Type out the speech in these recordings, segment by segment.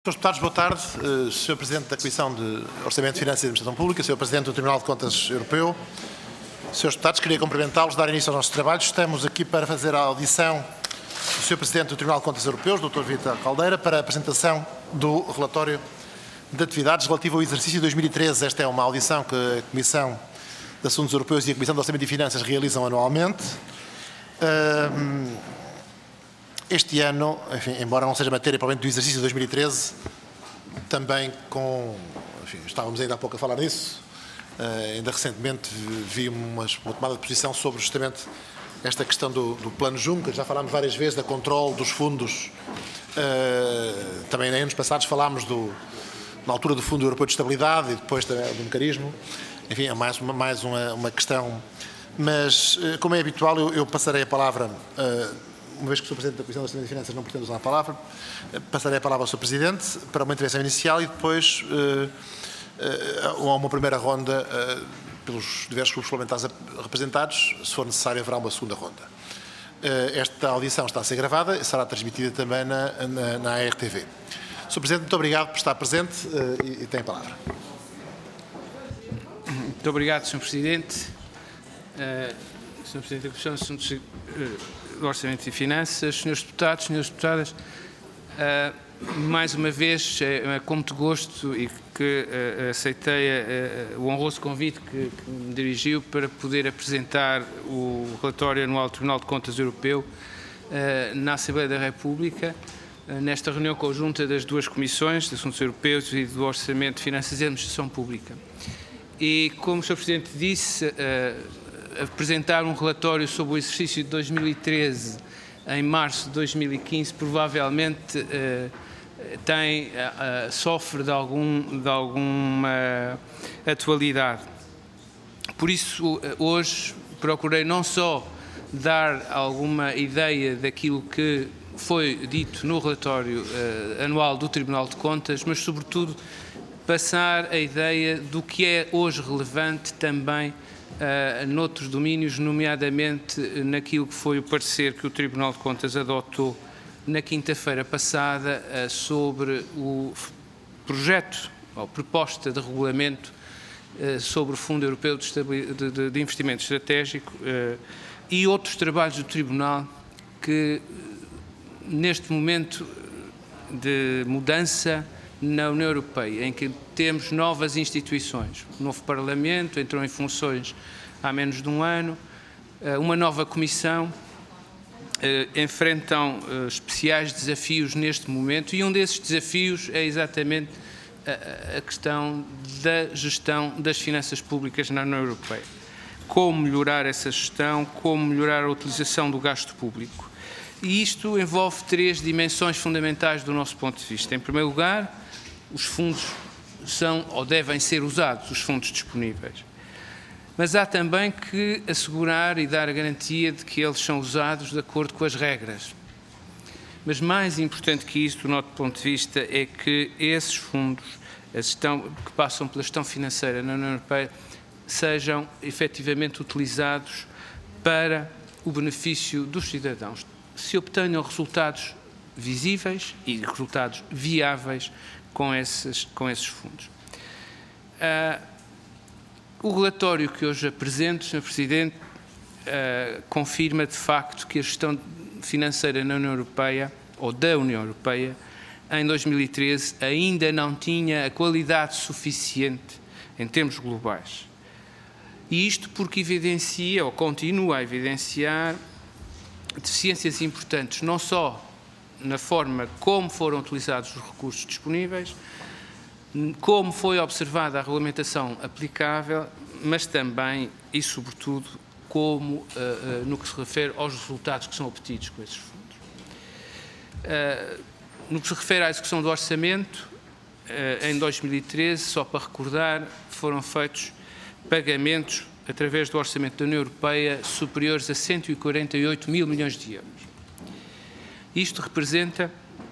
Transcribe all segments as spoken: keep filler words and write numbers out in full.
senhores Deputados, boa tarde. Uh, senhor Presidente da Comissão de Orçamento, Finanças e Administração Pública, senhor Presidente do Tribunal de Contas Europeu, senhores Deputados, queria cumprimentá-los, dar início aos nossos trabalhos. Estamos aqui para fazer a audição do senhor Presidente do Tribunal de Contas Europeus, doutor Vítor Caldeira, para a apresentação do relatório de atividades relativo ao exercício de dois mil e treze. Esta é uma audição que a Comissão de Assuntos Europeus e a Comissão de Orçamento e Finanças realizam anualmente. Uh, Este ano, enfim, embora não seja matéria provavelmente do exercício de dois mil e treze, também com, enfim, estávamos ainda há pouco a falar disso, uh, ainda recentemente vi uma, uma tomada de posição sobre justamente esta questão do, do plano Juncker. Já falámos várias vezes da controle dos fundos, uh, também em anos passados falámos do, na altura do Fundo Europeu de Estabilidade e depois também do mecanismo. Enfim, é mais uma, mais uma, uma questão, mas uh, como é habitual eu, eu passarei a palavra, uh, uma vez que sou Presidente da Comissão de Orçamento e Finanças, não pretendo usar a palavra, passarei a palavra ao senhor Presidente para uma intervenção inicial e depois uh, uh, a uma primeira ronda uh, pelos diversos grupos parlamentares representados. Se for necessário, haverá uma segunda ronda. Uh, esta audição está a ser gravada e será transmitida também na, na, na A R T V. senhor Presidente, muito obrigado por estar presente uh, e, e tem a palavra. Muito obrigado, senhor Presidente. Uh, senhor Presidente da Comissão de Assuntos uh, do Orçamento e Finanças, senhores Deputados, senhoras Deputadas, uh, mais uma vez, é, é com muito gosto e que uh, aceitei uh, o honroso convite que, que me dirigiu para poder apresentar o relatório anual do Tribunal de Contas Europeu uh, na Assembleia da República, uh, nesta reunião conjunta das duas comissões, de Assuntos Europeus e do Orçamento, Finanças e Administração Pública. E, como o senhor Presidente disse, uh, apresentar um relatório sobre o exercício de dois mil e treze em março de dois mil e quinze provavelmente uh, tem, uh, sofre de, algum, de alguma atualidade. Por isso, uh, hoje procurei não só dar alguma ideia daquilo que foi dito no relatório uh, anual do Tribunal de Contas, mas sobretudo passar a ideia do que é hoje relevante também Uh, noutros domínios, nomeadamente naquilo que foi o parecer que o Tribunal de Contas adotou na quinta-feira passada uh, sobre o projeto ou proposta de regulamento uh, sobre o Fundo Europeu de, de, de, de Investimento Estratégico uh, e outros trabalhos do Tribunal que, neste momento de mudança na União Europeia, em que temos novas instituições, o novo Parlamento entrou em funções há menos de um ano, uma nova Comissão, enfrentam especiais desafios neste momento e um desses desafios é exatamente a questão da gestão das finanças públicas na União Europeia. Como melhorar essa gestão, como melhorar a utilização do gasto público. E isto envolve três dimensões fundamentais do nosso ponto de vista. Em primeiro lugar, os fundos são ou devem ser usados, os fundos disponíveis. Mas há também que assegurar e dar a garantia de que eles são usados de acordo com as regras. Mas mais importante que isso, do nosso ponto de vista, é que esses fundos a gestão, que passam pela gestão financeira na União Europeia sejam efetivamente utilizados para o benefício dos cidadãos. Se obtenham resultados visíveis e resultados viáveis com esses, com esses fundos. Uh, o relatório que hoje apresento, senhor Presidente, uh, confirma de facto que a gestão financeira na União Europeia, ou da União Europeia, em dois mil e treze ainda não tinha a qualidade suficiente em termos globais. E isto porque evidencia, ou continua a evidenciar, deficiências importantes, não só na forma como foram utilizados os recursos disponíveis, como foi observada a regulamentação aplicável, mas também e sobretudo como uh, uh, no que se refere aos resultados que são obtidos com esses fundos. Uh, no que se refere à execução do orçamento, uh, em dois mil e treze, só para recordar, foram feitos pagamentos através do orçamento da União Europeia superiores a cento e quarenta e oito mil milhões de euros. Isto representa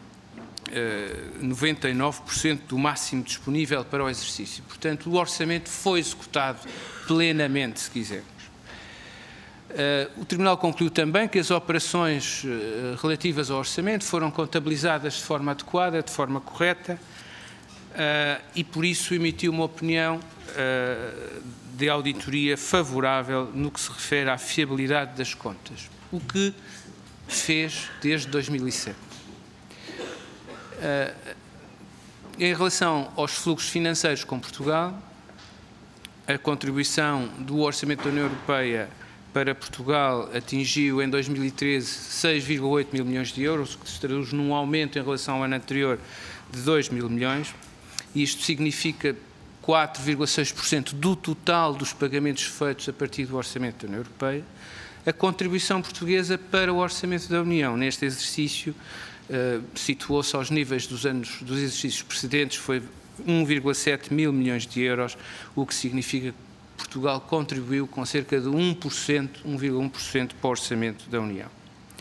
uh, noventa e nove por cento do máximo disponível para o exercício. Portanto, o orçamento foi executado plenamente, se quisermos. O Tribunal concluiu também que as operações relativas ao orçamento foram contabilizadas de forma adequada, de forma correta, e por isso emitiu uma opinião de auditoria favorável no que se refere à fiabilidade das contas, o que fez desde dois mil e sete. Em relação aos fluxos financeiros com Portugal, a contribuição do Orçamento da União Europeia para Portugal atingiu em dois mil e treze seis vírgula oito mil milhões de euros, o que se traduz num aumento em relação ao ano anterior de dois mil milhões. Isto significa quatro vírgula seis por cento do total dos pagamentos feitos a partir do Orçamento da União Europeia. A contribuição portuguesa para o Orçamento da União neste exercício uh, situou-se aos níveis dos anos dos exercícios precedentes, foi um vírgula sete mil milhões de euros, o que significa que Portugal contribuiu com cerca de um por cento, um vírgula um por cento para o Orçamento da União.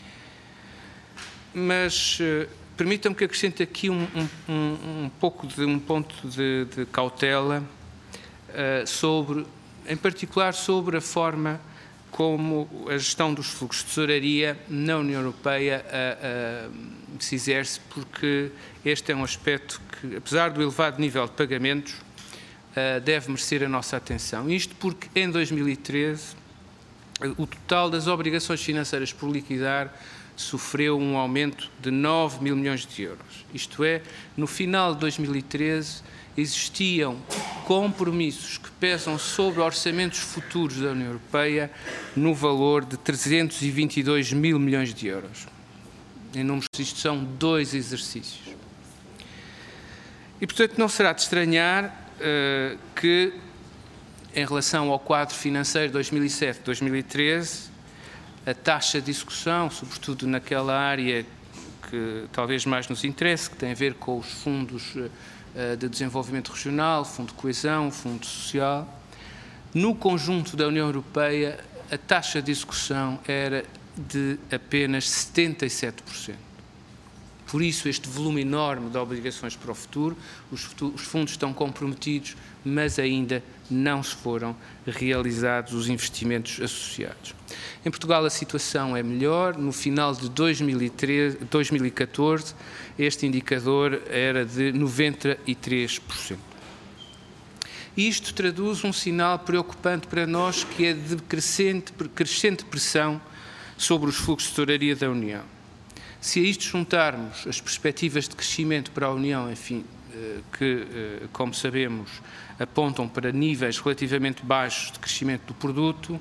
Mas uh, permitam-me que acrescente aqui um, um, um pouco de um ponto de, de cautela uh, sobre, em particular sobre a forma como a gestão dos fluxos de tesouraria na União Europeia uh, uh, se exerce, porque este é um aspecto que, apesar do elevado nível de pagamentos, uh, deve merecer a nossa atenção. Isto porque em dois mil e treze o total das obrigações financeiras por liquidar sofreu um aumento de nove mil milhões de euros. Isto é, no final de dois mil e treze existiam compromissos que pesam sobre orçamentos futuros da União Europeia no valor de trezentos e vinte e dois mil milhões de euros. Em números, isto são dois exercícios. E, portanto, não será de estranhar uh, que, em relação ao quadro financeiro dois mil e sete a dois mil e treze, a taxa de execução, sobretudo naquela área que talvez mais nos interesse, que tem a ver com os fundos de desenvolvimento regional, Fundo de Coesão, Fundo Social, no conjunto da União Europeia a taxa de execução era de apenas setenta e sete por cento. Por isso, este volume enorme de obrigações para o futuro, os, futuros, os fundos estão comprometidos, mas ainda não se foram realizados os investimentos associados. Em Portugal a situação é melhor. No final de dois mil e treze, dois mil e catorze, este indicador era de noventa e três por cento. Isto traduz um sinal preocupante para nós, que é de crescente, crescente pressão sobre os fluxos de tesouraria da União. Se a isto juntarmos as perspectivas de crescimento para a União, enfim, que, como sabemos, apontam para níveis relativamente baixos de crescimento do produto,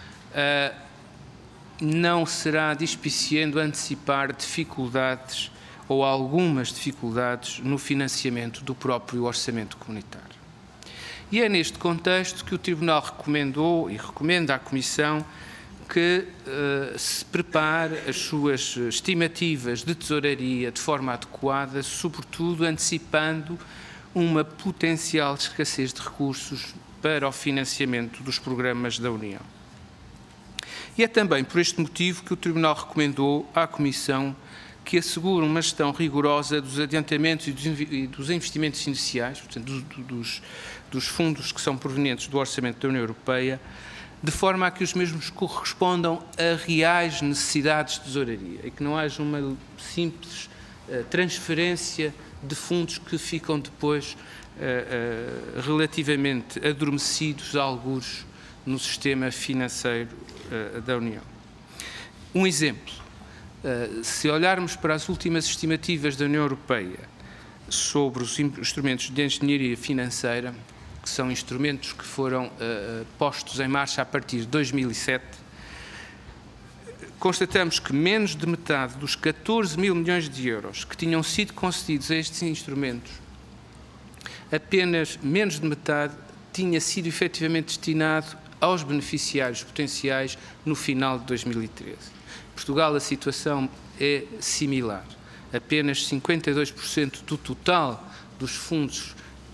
não será despiciendo antecipar dificuldades ou algumas dificuldades no financiamento do próprio orçamento comunitário. E é neste contexto que o Tribunal recomendou e recomenda à Comissão que uh, se prepare as suas estimativas de tesouraria de forma adequada, sobretudo antecipando uma potencial escassez de recursos para o financiamento dos programas da União. E é também por este motivo que o Tribunal recomendou à Comissão que assegure uma gestão rigorosa dos adiantamentos e dos investimentos iniciais, portanto, dos, dos fundos que são provenientes do Orçamento da União Europeia, de forma a que os mesmos correspondam a reais necessidades de tesouraria e que não haja uma simples uh, transferência de fundos que ficam depois uh, uh, relativamente adormecidos a algures no sistema financeiro uh, da União. Um exemplo, uh, se olharmos para as últimas estimativas da União Europeia sobre os instrumentos de engenharia financeira, que são instrumentos que foram uh, postos em marcha a partir de dois mil e sete, constatamos que menos de metade dos catorze mil milhões de euros que tinham sido concedidos a estes instrumentos, apenas menos de metade tinha sido efetivamente destinado aos beneficiários potenciais no final de dois mil e treze. Em Portugal a situação é similar. Apenas cinquenta e dois por cento do total dos fundos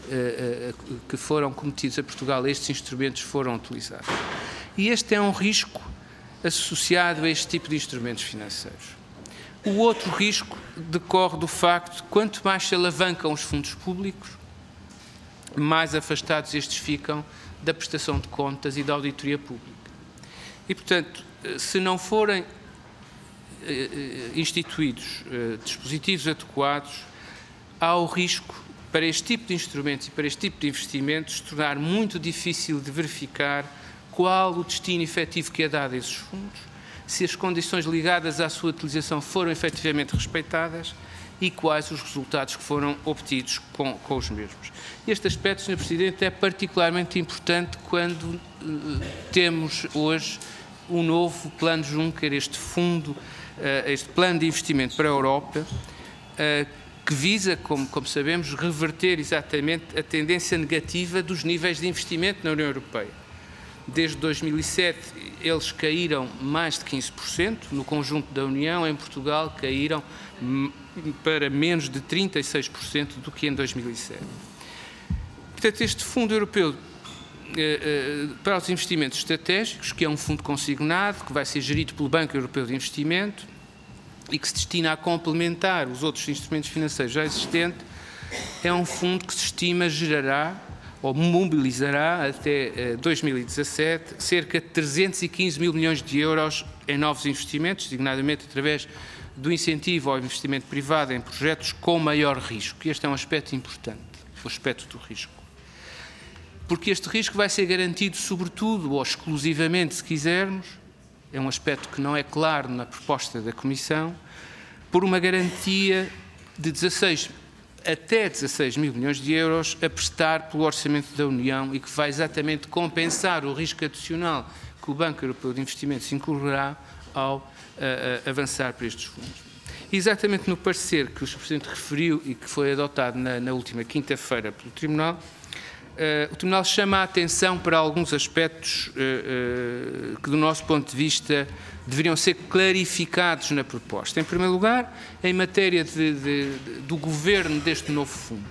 que foram cometidos a Portugal, estes instrumentos foram utilizados. E este é um risco associado a este tipo de instrumentos financeiros. O outro risco decorre do facto de quanto mais se alavancam os fundos públicos, mais afastados estes ficam da prestação de contas e da auditoria pública. E, portanto, se não forem instituídos dispositivos adequados, há o risco para este tipo de instrumentos e para este tipo de investimentos se tornar muito difícil de verificar qual o destino efetivo que é dado a esses fundos, se as condições ligadas à sua utilização foram efetivamente respeitadas e quais os resultados que foram obtidos com, com os mesmos. Este aspecto, senhor Presidente, é particularmente importante quando uh, temos hoje um novo plano Juncker, este fundo, uh, este plano de investimento para a Europa, uh, que visa, como, como sabemos, reverter exatamente a tendência negativa dos níveis de investimento na União Europeia. Desde dois mil e sete, eles caíram mais de quinze por cento, no conjunto da União, em Portugal caíram para menos de trinta e seis por cento do que em dois mil e sete. Portanto, este Fundo Europeu eh, eh, para os Investimentos Estratégicos, que é um fundo consignado, que vai ser gerido pelo Banco Europeu de Investimento e que se destina a complementar os outros instrumentos financeiros já existentes, é um fundo que se estima gerará ou mobilizará até dois mil e dezassete cerca de trezentos e quinze mil milhões de euros em novos investimentos, designadamente através do incentivo ao investimento privado em projetos com maior risco. E este é um aspecto importante, o aspecto do risco. Porque este risco vai ser garantido sobretudo, ou exclusivamente, se quisermos, é um aspecto que não é claro na proposta da Comissão, por uma garantia de dezasseis até dezasseis mil milhões de euros a prestar pelo Orçamento da União e que vai exatamente compensar o risco adicional que o Banco Europeu de Investimentos incorrerá ao uh, uh, avançar para estes fundos. E exatamente no parecer que o senhor Presidente referiu e que foi adotado na, na última quinta-feira pelo Tribunal, uh, o Tribunal chama a atenção para alguns aspectos uh, uh, que, do nosso ponto de vista, deveriam ser clarificados na proposta. Em primeiro lugar, em matéria de, de, de, do governo deste novo fundo.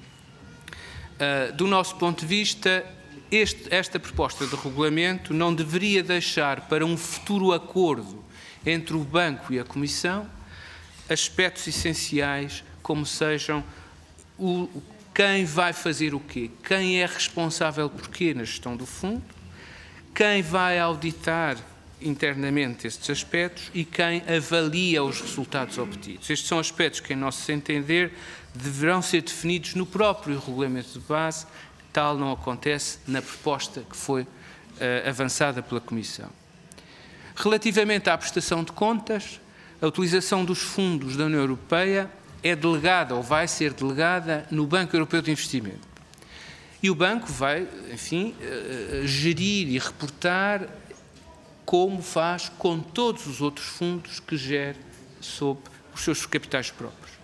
Uh, do nosso ponto de vista, este, esta proposta de regulamento não deveria deixar para um futuro acordo entre o Banco e a Comissão aspectos essenciais como sejam o, quem vai fazer o quê, quem é responsável por quê na gestão do fundo, quem vai auditar internamente estes aspectos e quem avalia os resultados obtidos. Estes são aspectos que, em nosso entender, deverão ser definidos no próprio regulamento de base, tal não acontece na proposta que foi uh, avançada pela Comissão. Relativamente à prestação de contas, a utilização dos fundos da União Europeia é delegada ou vai ser delegada no Banco Europeu de Investimento. E o Banco vai, enfim, uh, gerir e reportar como faz com todos os outros fundos que gere sob os seus capitais próprios.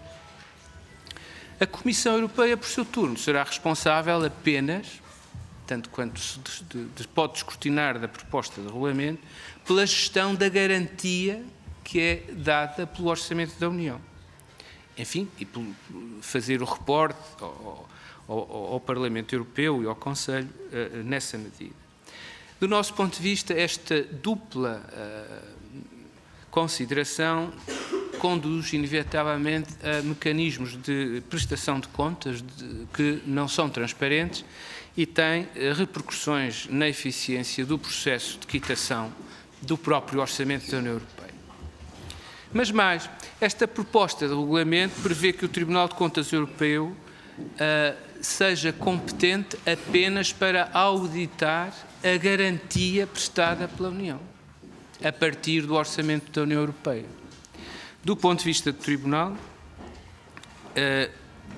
A Comissão Europeia, por seu turno, será responsável apenas, tanto quanto se de, de, pode descortinar da proposta de regulamento, pela gestão da garantia que é dada pelo Orçamento da União. Enfim, e por fazer o reporte ao, ao, ao Parlamento Europeu e ao Conselho uh, nessa medida. Do nosso ponto de vista, esta dupla uh, consideração conduz inevitavelmente a mecanismos de prestação de contas de, que não são transparentes e têm uh, repercussões na eficiência do processo de quitação do próprio Orçamento da União Europeia. Mas mais, esta proposta de regulamento prevê que o Tribunal de Contas Europeu uh, seja competente apenas para auditar a garantia prestada pela União, a partir do Orçamento da União Europeia. Do ponto de vista do Tribunal, uh,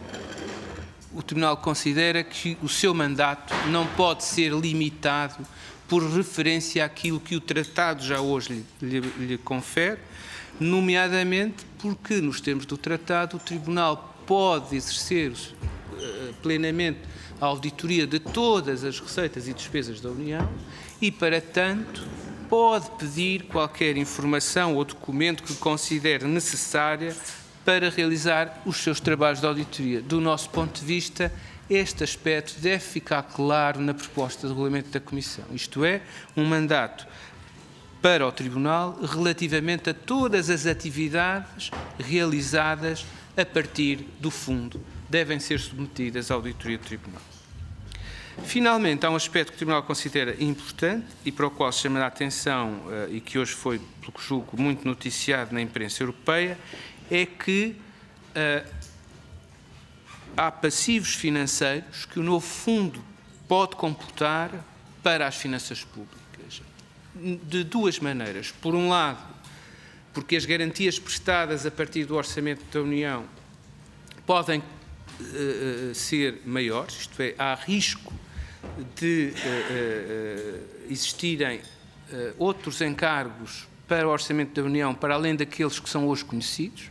o Tribunal considera que o seu mandato não pode ser limitado por referência àquilo que o Tratado já hoje lhe, lhe, lhe confere, nomeadamente porque, nos termos do Tratado, o Tribunal pode exercer uh, plenamente a auditoria de todas as receitas e despesas da União e, para tanto, pode pedir qualquer informação ou documento que considere necessária para realizar os seus trabalhos de auditoria. Do nosso ponto de vista, este aspecto deve ficar claro na proposta de regulamento da Comissão, isto é, um mandato para o Tribunal relativamente a todas as atividades realizadas a partir do fundo devem ser submetidas à auditoria do Tribunal. Finalmente, há um aspecto que o Tribunal considera importante e para o qual se chama a atenção e que hoje foi, pelo que julgo, muito noticiado na imprensa europeia, é que uh, há passivos financeiros que o novo fundo pode computar para as finanças públicas, de duas maneiras. Por um lado, porque as garantias prestadas a partir do Orçamento da União podem uh, ser maiores, isto é, há risco de uh, uh, existirem uh, outros encargos para o Orçamento da União, para além daqueles que são hoje conhecidos,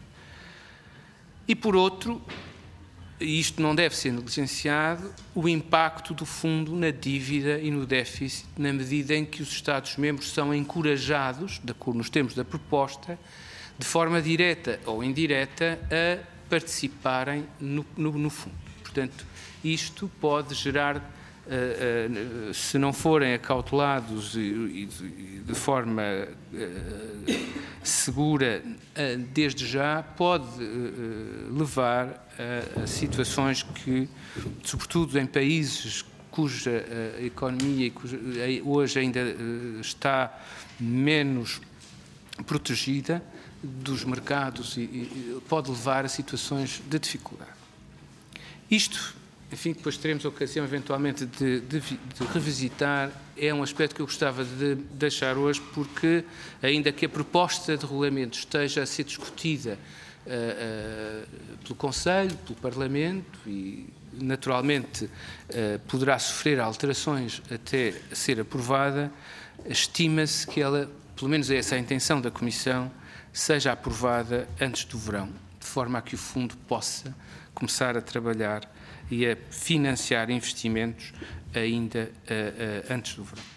e por outro, e isto não deve ser negligenciado, o impacto do fundo na dívida e no déficit, na medida em que os Estados-membros são encorajados, de acordo nos termos da proposta, de forma direta ou indireta, a participarem no, no, no fundo. Portanto, isto pode gerar, uh, uh, se não forem acautelados e, e de forma uh, segura, uh, desde já, pode uh, levar a, a situações que, sobretudo em países cuja uh, economia cuja, hoje ainda uh, está menos protegida dos mercados, e, e pode levar a situações de dificuldade. Isto, enfim, depois teremos a ocasião eventualmente de, de, de revisitar, é um aspecto que eu gostava de deixar hoje, porque ainda que a proposta de regulamento esteja a ser discutida uh, uh, pelo Conselho, pelo Parlamento e naturalmente uh, poderá sofrer alterações até ser aprovada, estima-se que ela, pelo menos é essa a intenção da Comissão, seja aprovada antes do verão, de forma a que o fundo possa começar a trabalhar e a financiar investimentos ainda uh, uh, antes do verão.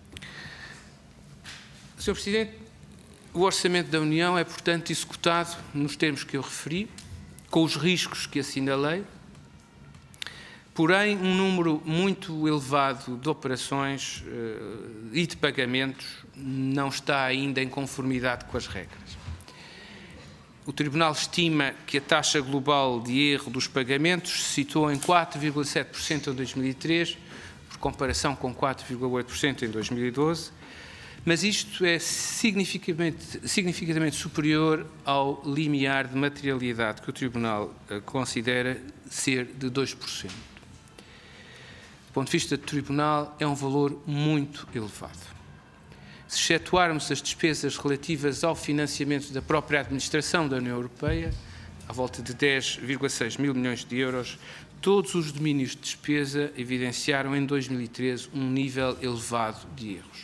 senhor Presidente, o Orçamento da União é, portanto, executado nos termos que eu referi, com os riscos que assinalei, porém um número muito elevado de operações uh, e de pagamentos não está ainda em conformidade com as regras. O Tribunal estima que a taxa global de erro dos pagamentos se situou em quatro vírgula sete por cento em dois mil e três, por comparação com quatro vírgula oito por cento em dois mil e doze, mas isto é significativamente, significativamente superior ao limiar de materialidade que o Tribunal considera ser de dois por cento. Do ponto de vista do Tribunal, é um valor muito elevado. Se excetuarmos as despesas relativas ao financiamento da própria administração da União Europeia, à volta de dez vírgula seis mil milhões de euros, todos os domínios de despesa evidenciaram em dois mil e treze um nível elevado de erros.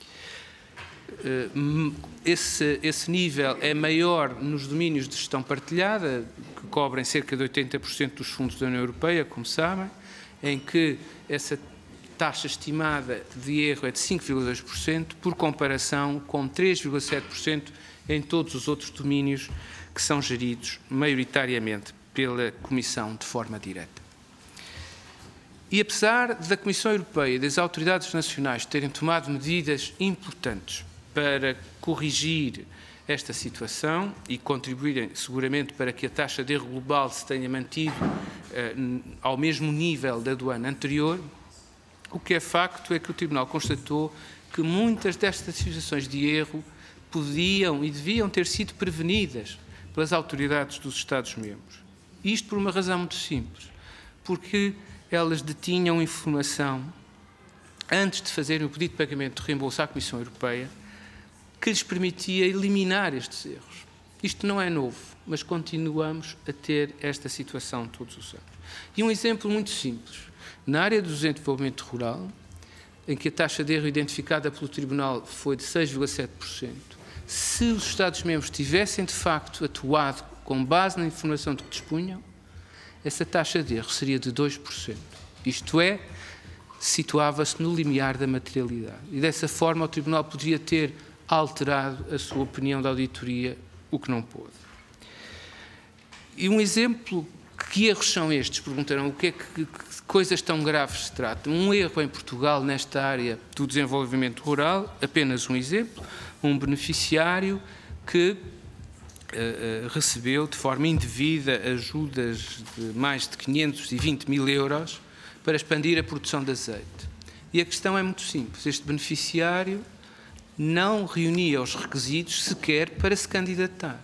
Esse, esse nível é maior nos domínios de gestão partilhada, que cobrem cerca de oitenta por cento dos fundos da União Europeia, como sabem, em que essa taxa estimada de erro é de cinco vírgula dois por cento, por comparação com três vírgula sete por cento em todos os outros domínios que são geridos maioritariamente pela Comissão de forma direta. E apesar da Comissão Europeia e das autoridades nacionais terem tomado medidas importantes para corrigir esta situação e contribuírem seguramente para que a taxa de erro global se tenha mantido uh, ao mesmo nível da do ano anterior, o que é facto é que o Tribunal constatou que muitas destas situações de erro podiam e deviam ter sido prevenidas pelas autoridades dos Estados-membros. Isto por uma razão muito simples, porque elas detinham informação, antes de fazerem o pedido de pagamento de reembolso à Comissão Europeia, que lhes permitia eliminar estes erros. Isto não é novo, mas continuamos a ter esta situação todos os anos. E um exemplo muito simples. Na área do desenvolvimento rural, em que a taxa de erro identificada pelo Tribunal foi de seis vírgula sete por cento, se os Estados-membros tivessem, de facto, atuado com base na informação de que dispunham, essa taxa de erro seria de dois por cento. Isto é, situava-se no limiar da materialidade. E, dessa forma, o Tribunal poderia ter alterado a sua opinião de auditoria, o que não pôde. E um exemplo, que erros são estes? Perguntaram o que é que, que coisas tão graves se tratam. Um erro em Portugal nesta área do desenvolvimento rural, apenas um exemplo, um beneficiário que uh, uh, recebeu de forma indevida ajudas de mais de quinhentos e vinte mil euros para expandir a produção de azeite. E a questão é muito simples. Este beneficiário não reunia os requisitos sequer para se candidatar.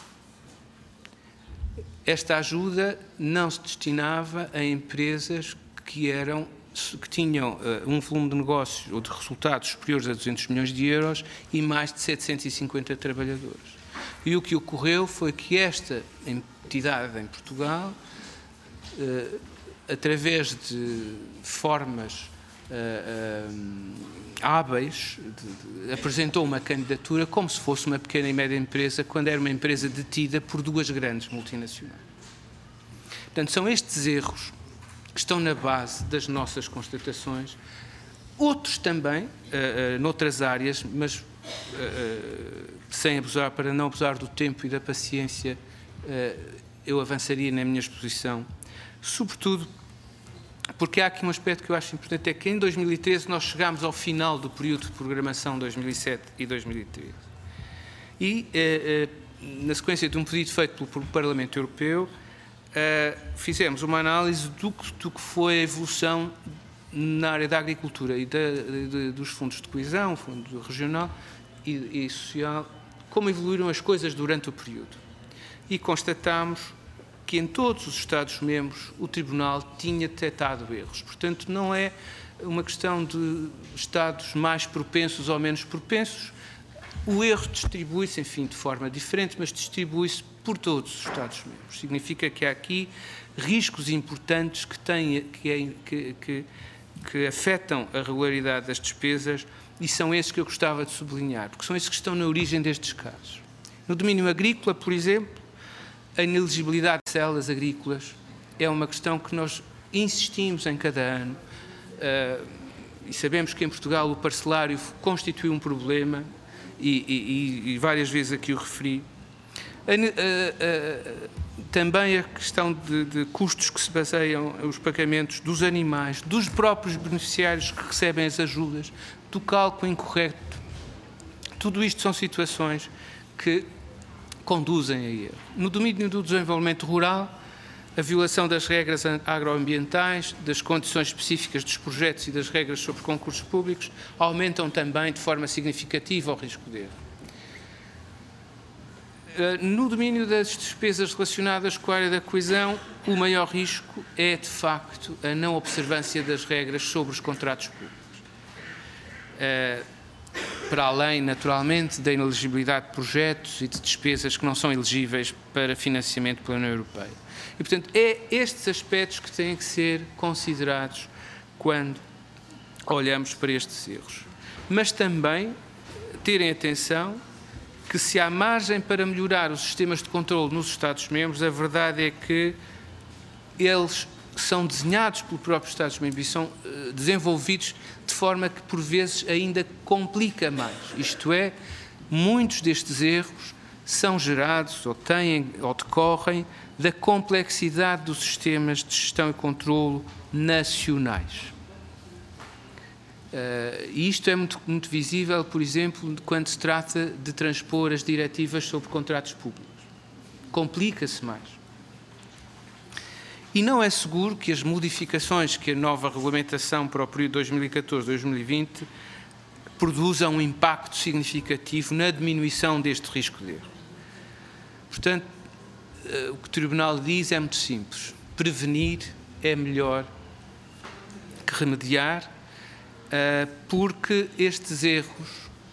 Esta ajuda não se destinava a empresas que, eram, que tinham uh, um volume de negócios ou de resultados superiores a duzentos milhões de euros e mais de setecentos e cinquenta trabalhadores. E o que ocorreu foi que esta entidade em Portugal, uh, através de formas uh, uh, hábeis, de, de, apresentou uma candidatura como se fosse uma pequena e média empresa, quando era uma empresa detida por duas grandes multinacionais. Portanto, são estes erros que estão na base das nossas constatações, outros também, uh, uh, noutras áreas, mas uh, uh, sem abusar, para não abusar do tempo e da paciência, uh, eu avançaria na minha exposição, sobretudo porque há aqui um aspecto que eu acho importante, é que em dois mil e treze nós chegámos ao final do período de programação dois mil e sete e dois mil e treze. E, eh, eh, na sequência de um pedido feito pelo Parlamento Europeu, eh, fizemos uma análise do que, do que foi a evolução na área da agricultura e da, de, dos fundos de coesão, fundo regional e, e social, como evoluíram as coisas durante o período. E constatámos que em todos os Estados-membros o Tribunal tinha detectado erros. Portanto, não é uma questão de Estados mais propensos ou menos propensos. O erro distribui-se, enfim, de forma diferente, mas distribui-se por todos os Estados-membros. Significa que há aqui riscos importantes que, têm, que, que, que, que afetam a regularidade das despesas e são esses que eu gostava de sublinhar, porque são esses que estão na origem destes casos. No domínio agrícola, por exemplo, a inelegibilidade de células agrícolas é uma questão que nós insistimos em cada ano uh, e sabemos que em Portugal o parcelário constitui um problema e, e, e várias vezes aqui o referi. A, a, a, também a questão de, de custos que se baseiam os pagamentos dos animais, dos próprios beneficiários que recebem as ajudas, do cálculo incorreto. Tudo isto são situações que conduzem a erro. No domínio do desenvolvimento rural, a violação das regras agroambientais, das condições específicas dos projetos e das regras sobre concursos públicos aumentam também de forma significativa o risco de erro. No domínio das despesas relacionadas com a área da coesão, o maior risco é, de facto, a não observância das regras sobre os contratos públicos. Para além, naturalmente, da inelegibilidade de projetos e de despesas que não são elegíveis para financiamento pela União Europeia. E, portanto, é estes aspectos que têm que ser considerados quando olhamos para estes erros. Mas também terem atenção que, se há margem para melhorar os sistemas de controle nos Estados-membros, a verdade é que eles são desenhados pelos próprios Estados-membros e são uh, desenvolvidos de forma que, por vezes, ainda complica mais. Isto é, muitos destes erros são gerados ou têm ou decorrem da complexidade dos sistemas de gestão e controlo nacionais. Uh, e isto é muito, muito visível, por exemplo, quando se trata de transpor as diretivas sobre contratos públicos. Complica-se mais. E não é seguro que as modificações que a nova regulamentação para o período dois mil e catorze a dois mil e vinte produzam um impacto significativo na diminuição deste risco de erro. Portanto, o que o Tribunal diz é muito simples. Prevenir é melhor que remediar, porque estes erros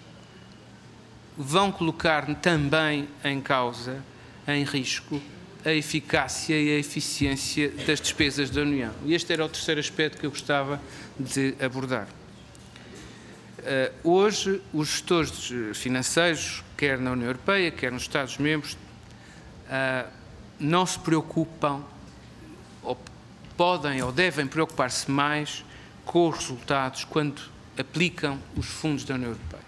vão colocar também em causa, em risco, a eficácia e a eficiência das despesas da União. E este era o terceiro aspecto que eu gostava de abordar. Uh, hoje, os gestores financeiros, quer na União Europeia, quer nos Estados-membros, uh, não se preocupam, ou podem ou devem preocupar-se mais com os resultados quando aplicam os fundos da União Europeia.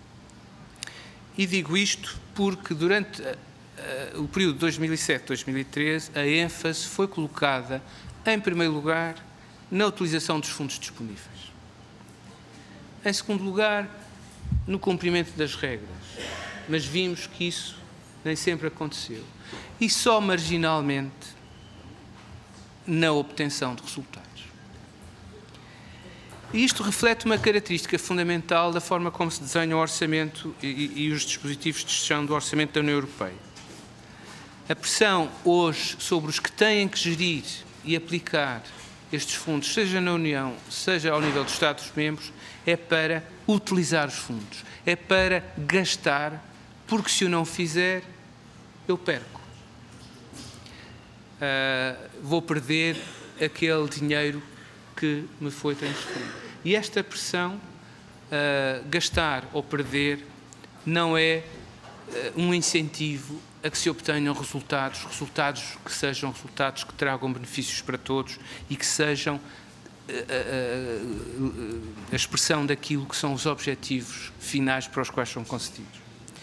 E digo isto porque durante o período de dois mil e sete a dois mil e treze, a ênfase foi colocada, em primeiro lugar, na utilização dos fundos disponíveis. Em segundo lugar, no cumprimento das regras. Mas vimos que isso nem sempre aconteceu. E só marginalmente na obtenção de resultados. E isto reflete uma característica fundamental da forma como se desenha o orçamento e, e os dispositivos de gestão do orçamento da União Europeia. A pressão hoje sobre os que têm que gerir e aplicar estes fundos, seja na União, seja ao nível dos Estados-membros, é para utilizar os fundos, é para gastar, porque se eu não fizer, eu perco. Uh, vou perder aquele dinheiro que me foi transferido. E esta pressão, uh, gastar ou perder, não é uh, um incentivo a que se obtenham resultados, resultados que sejam resultados que tragam benefícios para todos e que sejam a, a, a expressão daquilo que são os objetivos finais para os quais são concedidos.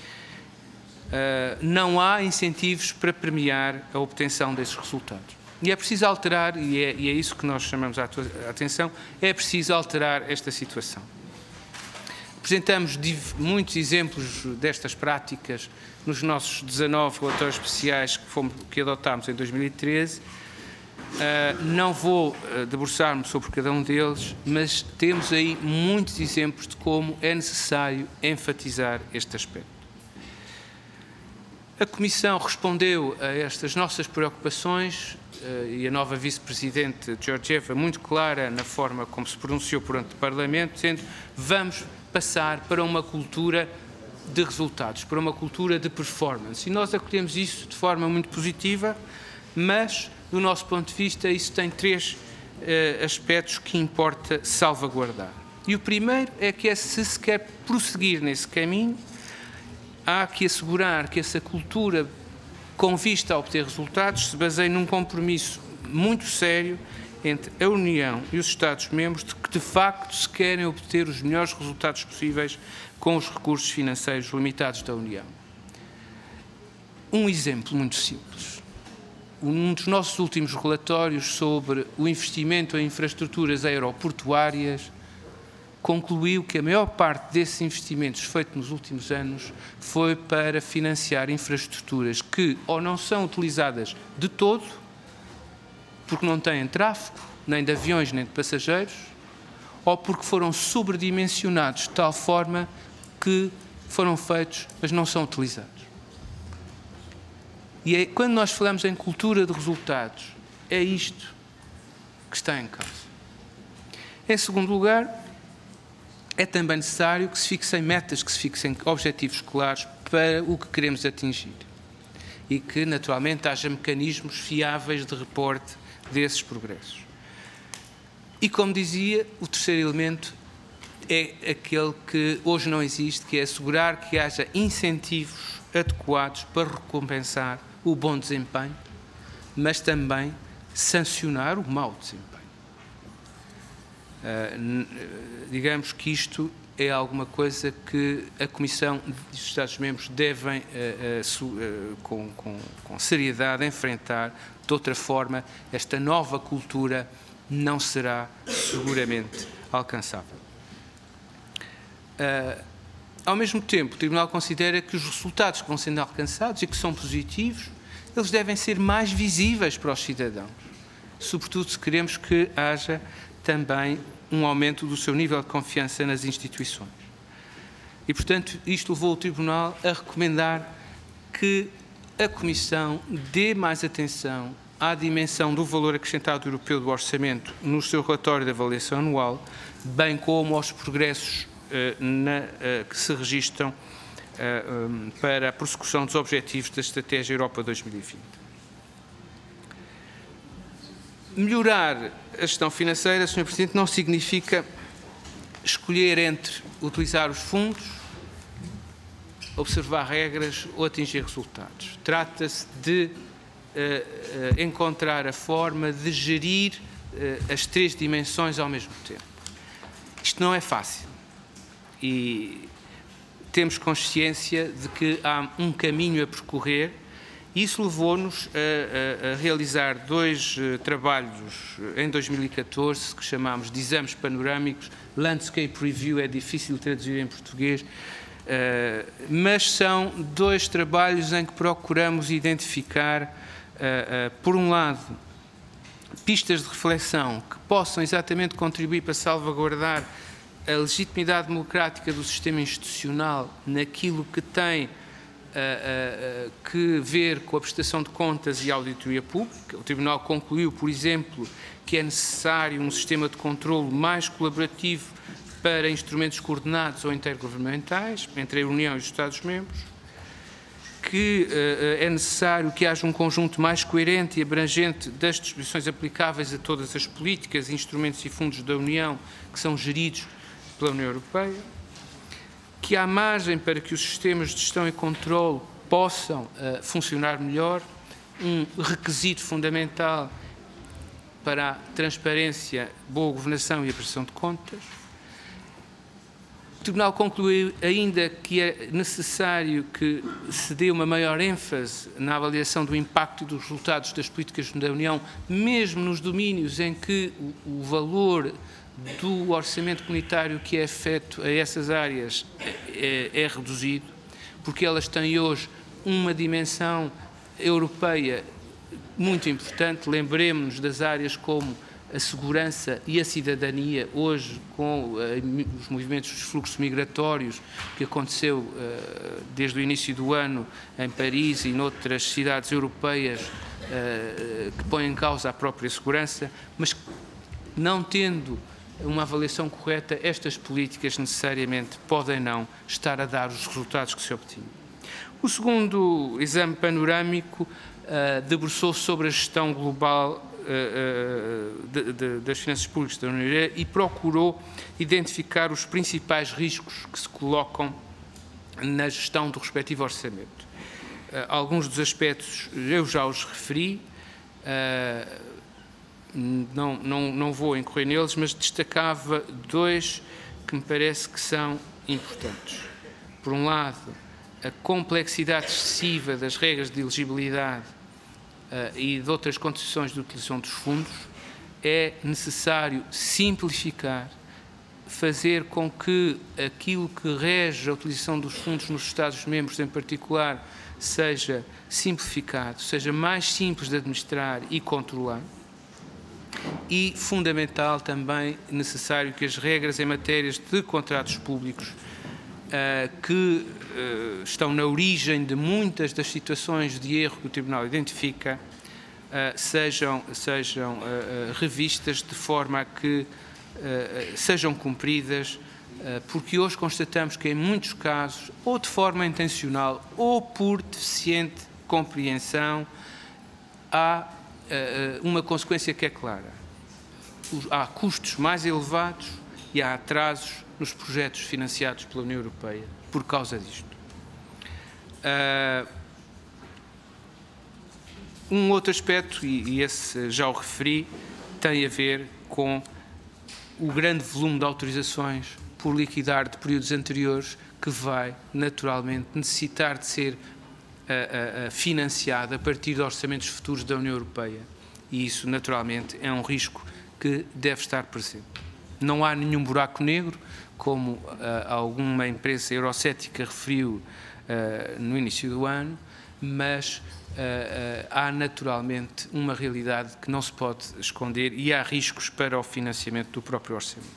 Uh, não há incentivos para premiar a obtenção desses resultados. E é preciso alterar, e é, e é isso que nós chamamos a atenção, é preciso alterar esta situação. Apresentamos muitos exemplos destas práticas nos nossos dezanove relatórios especiais que, fomos, que adotámos em dois mil e treze. Uh, não vou uh, debruçar-me sobre cada um deles, mas temos aí muitos exemplos de como é necessário enfatizar este aspecto. A Comissão respondeu a estas nossas preocupações uh, e a nova Vice-Presidente Georgieva, muito clara na forma como se pronunciou perante o Parlamento, dizendo: vamos passar para uma cultura de resultados, para uma cultura de performance. E nós acolhemos isso de forma muito positiva, mas, do nosso ponto de vista, isso tem três uh, aspectos que importa salvaguardar. E o primeiro é que é, se se quer prosseguir nesse caminho, há que assegurar que essa cultura, com vista a obter resultados, se baseie num compromisso muito sério entre a União e os Estados-membros de que, de facto, se querem obter os melhores resultados possíveis com os recursos financeiros limitados da União. Um exemplo muito simples. Um dos nossos últimos relatórios sobre o investimento em infraestruturas aeroportuárias concluiu que a maior parte desses investimentos feitos nos últimos anos foi para financiar infraestruturas que ou não são utilizadas de todo, porque não têm tráfego, nem de aviões nem de passageiros, ou porque foram sobredimensionados de tal forma que foram feitos, mas não são utilizados. E é, quando nós falamos em cultura de resultados, é isto que está em causa. Em segundo lugar, é também necessário que se fixem metas, que se fixem objetivos claros para o que queremos atingir e que, naturalmente, haja mecanismos fiáveis de reporte desses progressos. E, como dizia, o terceiro elemento é aquele que hoje não existe, que é assegurar que haja incentivos adequados para recompensar o bom desempenho, mas também sancionar o mau desempenho. Uh, digamos que isto é alguma coisa que a Comissão e os Estados-membros devem, uh, uh, su, uh, com, com, com seriedade, enfrentar. De outra forma, esta nova cultura não será seguramente alcançável. Uh, ao mesmo tempo, o Tribunal considera que os resultados que vão sendo alcançados e que são positivos, eles devem ser mais visíveis para os cidadãos, sobretudo se queremos que haja também um aumento do seu nível de confiança nas instituições. E, portanto, isto levou o Tribunal a recomendar que a Comissão dê mais atenção à dimensão do valor acrescentado europeu do orçamento no seu relatório de avaliação anual, bem como aos progressos eh, na, eh, que se registram eh, um, para a prossecução dos objetivos da Estratégia Europa dois mil e vinte. Melhorar a gestão financeira, senhor Presidente, não significa escolher entre utilizar os fundos, observar regras ou atingir resultados. Trata-se de uh, uh, encontrar a forma de gerir uh, as três dimensões ao mesmo tempo. Isto não é fácil e temos consciência de que há um caminho a percorrer. Isso levou-nos a, a, a realizar dois uh, trabalhos em dois mil e catorze, que chamámos de exames panorâmicos. Landscape Review é difícil de traduzir em português, uh, mas são dois trabalhos em que procuramos identificar, uh, uh, por um lado, pistas de reflexão que possam exatamente contribuir para salvaguardar a legitimidade democrática do sistema institucional naquilo que tem uh, uh, uh, que ver com a prestação de contas e a auditoria pública. O Tribunal concluiu, por exemplo, que é necessário um sistema de controlo mais colaborativo para instrumentos coordenados ou intergovernamentais entre a União e os Estados-membros, que uh, é necessário que haja um conjunto mais coerente e abrangente das disposições aplicáveis a todas as políticas, instrumentos e fundos da União que são geridos pela União Europeia, que há margem para que os sistemas de gestão e controle possam uh, funcionar melhor. Um requisito fundamental para a transparência, boa governação e a prestação de contas. O Tribunal concluiu ainda que é necessário que se dê uma maior ênfase na avaliação do impacto e dos resultados das políticas da União, mesmo nos domínios em que o, o valor do orçamento comunitário que é feito a essas áreas é, é, é reduzido, porque elas têm hoje uma dimensão europeia muito importante. Lembremos-nos das áreas como a segurança e a cidadania, hoje com uh, os movimentos dos fluxos migratórios que aconteceu uh, desde o início do ano em Paris e noutras cidades europeias uh, que põem em causa a própria segurança, mas não tendo uma avaliação correta, estas políticas necessariamente podem não estar a dar os resultados que se obtinham. O segundo exame panorâmico uh, debruçou-se sobre a gestão global uh, uh, de, de, das finanças públicas da União Europeia e procurou identificar os principais riscos que se colocam na gestão do respectivo orçamento. Uh, alguns dos aspectos eu já os referi, uh, Não, não, não vou incorrer neles, mas destacava dois que me parece que são importantes. Por um lado, a complexidade excessiva das regras de elegibilidade uh, e de outras condições de utilização dos fundos. É necessário simplificar, fazer com que aquilo que rege a utilização dos fundos nos Estados-membros, em particular, seja simplificado, seja mais simples de administrar e controlar. E, fundamental também, necessário que as regras em matérias de contratos públicos, uh, que uh, estão na origem de muitas das situações de erro que o Tribunal identifica, uh, sejam, sejam uh, revistas de forma a que uh, sejam cumpridas, uh, porque hoje constatamos que, em muitos casos, ou de forma intencional ou por deficiente compreensão, há uma consequência que é clara. Há custos mais elevados e há atrasos nos projetos financiados pela União Europeia por causa disto. Um outro aspecto, e esse já o referi, tem a ver com o grande volume de autorizações por liquidar de períodos anteriores, que vai naturalmente necessitar de ser A, a, a financiada a partir de orçamentos futuros da União Europeia. E isso, naturalmente, é um risco que deve estar presente. Não há nenhum buraco negro, como uh, alguma empresa eurocética referiu uh, no início do ano, mas uh, uh, há, naturalmente, uma realidade que não se pode esconder e há riscos para o financiamento do próprio orçamento.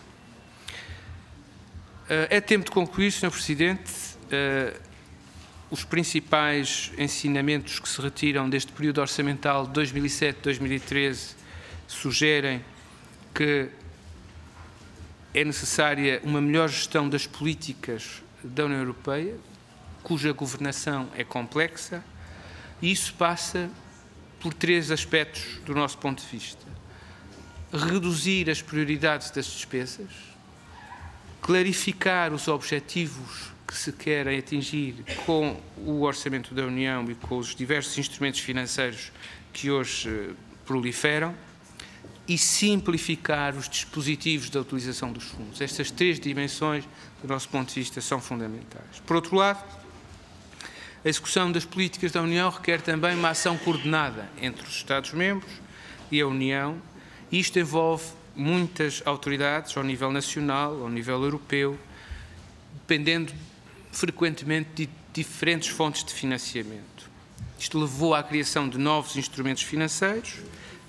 Uh, é tempo de concluir, senhor Presidente. Uh, Os principais ensinamentos que se retiram deste período orçamental de dois mil e sete a dois mil e treze sugerem que é necessária uma melhor gestão das políticas da União Europeia, cuja governação é complexa, e isso passa por três aspectos do nosso ponto de vista. Reduzir as prioridades das despesas, clarificar os objetivos que se querem atingir com o Orçamento da União e com os diversos instrumentos financeiros que hoje uh, proliferam, e simplificar os dispositivos da utilização dos fundos. Estas três dimensões, do nosso ponto de vista, são fundamentais. Por outro lado, a execução das políticas da União requer também uma ação coordenada entre os Estados-membros e a União, e isto envolve muitas autoridades, ao nível nacional, ao nível europeu, dependendo frequentemente de diferentes fontes de financiamento. Isto levou à criação de novos instrumentos financeiros,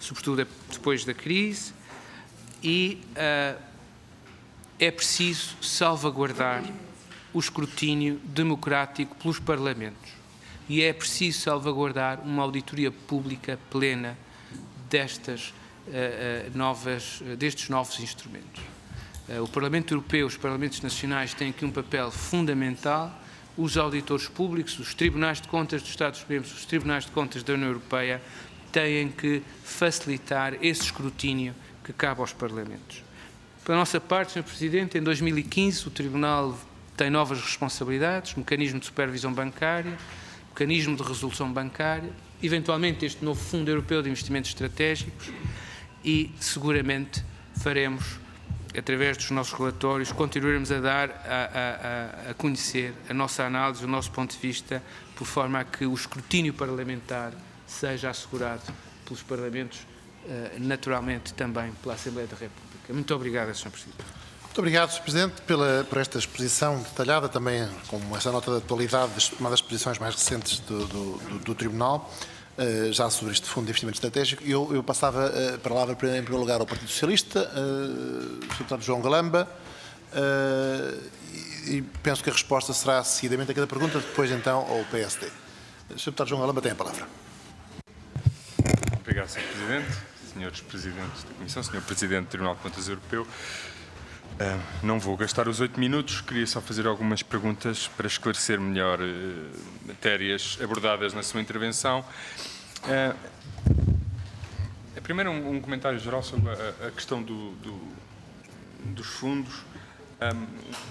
sobretudo depois da crise, e uh, é preciso salvaguardar o escrutínio democrático pelos parlamentos e é preciso salvaguardar uma auditoria pública plena destas, uh, uh, novas, uh, destes novos instrumentos. Uh, o Parlamento Europeu, os Parlamentos Nacionais têm aqui um papel fundamental. Os auditores públicos, os tribunais de contas dos Estados-membros, os tribunais de contas da União Europeia têm que facilitar esse escrutínio que cabe aos Parlamentos. Pela nossa parte, senhor Presidente, em dois mil e quinze o Tribunal tem novas responsabilidades, mecanismo de supervisão bancária, mecanismo de resolução bancária, eventualmente este novo Fundo Europeu de Investimentos Estratégicos e seguramente faremos, através dos nossos relatórios, continuaremos a dar, a, a, a conhecer a nossa análise, o nosso ponto de vista, por forma a que o escrutínio parlamentar seja assegurado pelos Parlamentos, naturalmente também pela Assembleia da República. Muito obrigado, senhor Presidente. Muito obrigado, senhor Presidente, pela, por esta exposição detalhada, também com esta nota de atualidade de uma das posições mais recentes do, do, do, do Tribunal. Uh, já sobre este Fundo de Investimento Estratégico. Eu, eu passava uh, a palavra, em primeiro lugar, ao Partido Socialista, uh, o deputado João Galamba, uh, e, e penso que a resposta será seguidamente a cada pergunta, depois então ao P S D. O senhor deputado João Galamba tem a palavra. Obrigado, senhor Presidente, senhores Presidentes da Comissão, senhor Presidente do Tribunal de Contas Europeu. Uh, não vou gastar os oito minutos, queria só fazer algumas perguntas para esclarecer melhor uh, matérias abordadas na sua intervenção. Uh, primeiro, um, um comentário geral sobre a, a questão do, do, dos fundos. Um,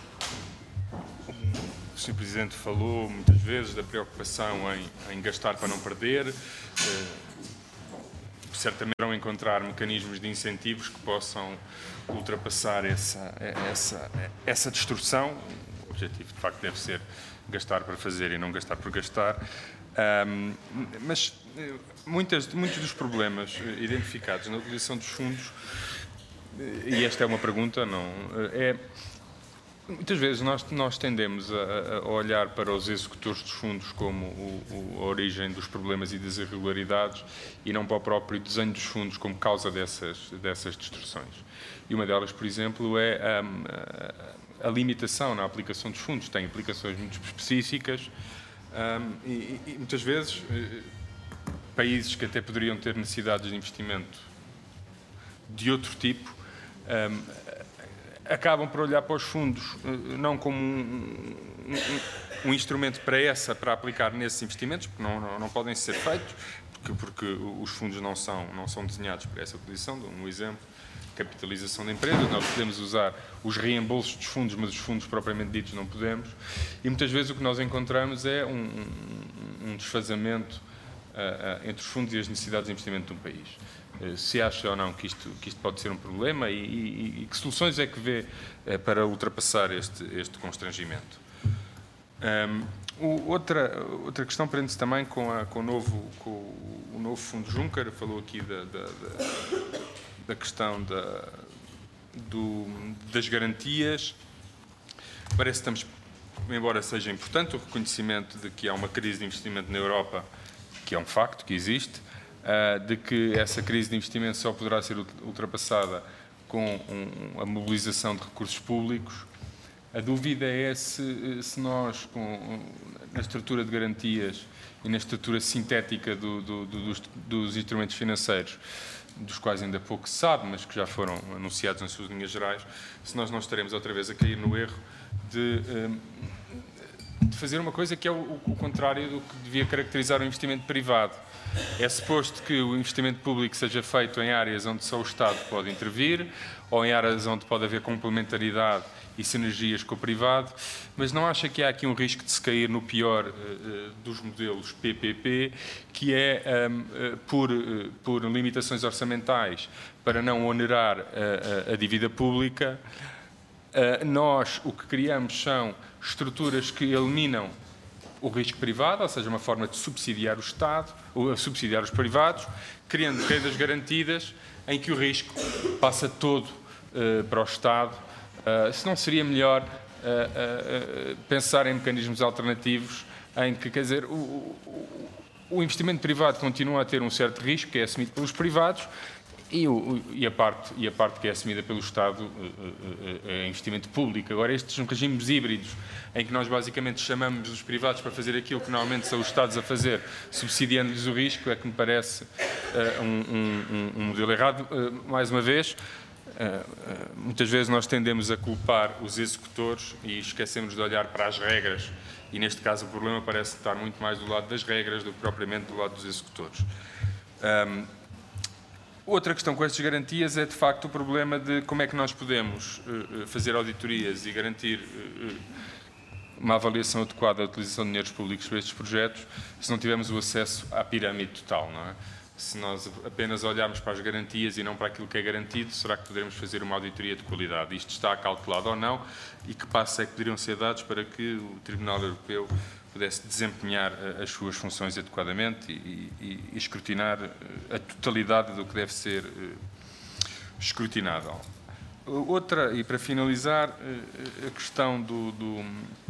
o senhor Presidente falou muitas vezes da preocupação em, em gastar para não perder. Uh, certamente vão encontrar mecanismos de incentivos que possam ultrapassar essa, essa, essa distorção. O objetivo, de facto, deve ser gastar para fazer e não gastar por gastar. Um, mas muitas, muitos dos problemas identificados na utilização dos fundos, e esta é uma pergunta, não é... Muitas vezes nós, nós tendemos a, a olhar para os executores dos fundos como o, o, a origem dos problemas e das irregularidades e não para o próprio desenho dos fundos como causa dessas, dessas distorções. E uma delas, por exemplo, é a, a, a limitação na aplicação dos fundos. Tem implicações muito específicas um, e, e muitas vezes países que até poderiam ter necessidades de investimento de outro tipo um, acabam por olhar para os fundos não como um, um, um instrumento para essa, para aplicar nesses investimentos, porque não, não, não podem ser feitos, porque, porque os fundos não são, não são desenhados para essa utilização. Dou um exemplo, capitalização da empresa, nós podemos usar os reembolsos dos fundos, mas os fundos propriamente ditos não podemos, e muitas vezes o que nós encontramos é um, um, um desfazamento uh, uh, entre os fundos e as necessidades de investimento de um país. Se acha ou não que isto, que isto pode ser um problema e, e, e que soluções é que vê eh, para ultrapassar este, este constrangimento. Um, o, outra, outra questão prende-se também com, a, com, o novo, com o novo Fundo Juncker, falou aqui da, da, da, da questão da, do, das garantias. Parece que estamos, embora seja importante o reconhecimento de que há uma crise de investimento na Europa, que é um facto, que existe, Uh, de que essa crise de investimento só poderá ser ultrapassada com um, a mobilização de recursos públicos. A dúvida é se, se nós, com, na estrutura de garantias e na estrutura sintética do, do, do, dos, dos instrumentos financeiros, dos quais ainda pouco se sabe, mas que já foram anunciados nas suas linhas gerais, se nós não estaremos outra vez a cair no erro de, de fazer uma coisa que é o, o contrário do que devia caracterizar o investimento privado. É suposto que o investimento público seja feito em áreas onde só o Estado pode intervir ou em áreas onde pode haver complementaridade e sinergias com o privado, mas não acha que há aqui um risco de se cair no pior uh, dos modelos P P P, que é, um, uh, por, uh, por limitações orçamentais, para não onerar uh, a, a dívida pública, uh, nós o que criamos são estruturas que eliminam o risco privado, ou seja, uma forma de subsidiar o Estado, ou subsidiar os privados, criando rendas garantidas em que o risco passa todo uh, para o Estado. Uh, se não seria melhor uh, uh, uh, pensar em mecanismos alternativos em que, quer dizer, o, o, o investimento privado continua a ter um certo risco, que é assumido pelos privados, e, o, e, a, parte, e a parte que é assumida pelo Estado é investimento público. Agora, estes são regimes híbridos, em que nós basicamente chamamos os privados para fazer aquilo que normalmente são os Estados a fazer, subsidiando-lhes o risco, é que me parece uh, um, um, um modelo errado. Uh, mais uma vez, uh, uh, muitas vezes nós tendemos a culpar os executores e esquecemos de olhar para as regras, e neste caso o problema parece estar muito mais do lado das regras do que propriamente do lado dos executores. Um, Outra questão com estas garantias é, de facto, o problema de como é que nós podemos uh, fazer auditorias e garantir uh, uma avaliação adequada da utilização de dinheiros públicos para estes projetos se não tivermos o acesso à pirâmide total, não é? Se nós apenas olharmos para as garantias e não para aquilo que é garantido, será que poderemos fazer uma auditoria de qualidade? Isto está calculado ou não? E que passos é que poderiam ser dados para que o Tribunal Europeu pudesse desempenhar as suas funções adequadamente e, e, e escrutinar a totalidade do que deve ser escrutinado. Outra, e para finalizar, a questão do, do,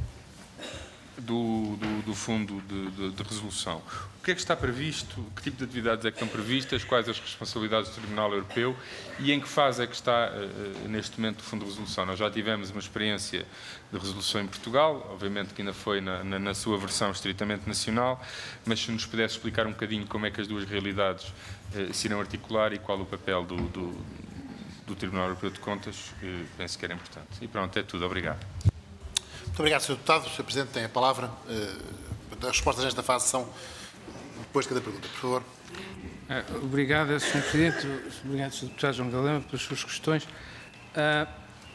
do, do, do fundo de, de, de resolução. O que é que está previsto? Que tipo de atividades é que estão previstas? Quais as responsabilidades do Tribunal Europeu? E em que fase é que está, uh, neste momento, o Fundo de Resolução? Nós já tivemos uma experiência de resolução em Portugal, obviamente que ainda foi na, na, na sua versão estritamente nacional, mas se nos pudesse explicar um bocadinho como é que as duas realidades uh, se irão articular e qual o papel do, do, do Tribunal Europeu de Contas, uh, penso que era importante. E pronto, é tudo. Obrigado. Muito obrigado, senhor Deputado. O senhor Presidente tem a palavra. Uh, as respostas nesta fase são depois de cada pergunta, por favor. Obrigado, senhor Presidente. Obrigado, senhor Deputado João Galema, pelas suas questões. Uh,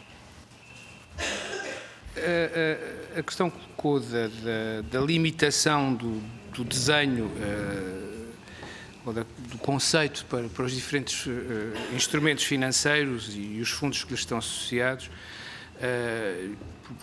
a, a, a questão que colocou da, da, da limitação do, do desenho, uh, ou da, do conceito para, para os diferentes uh, instrumentos financeiros e, e os fundos que lhes estão associados, uh,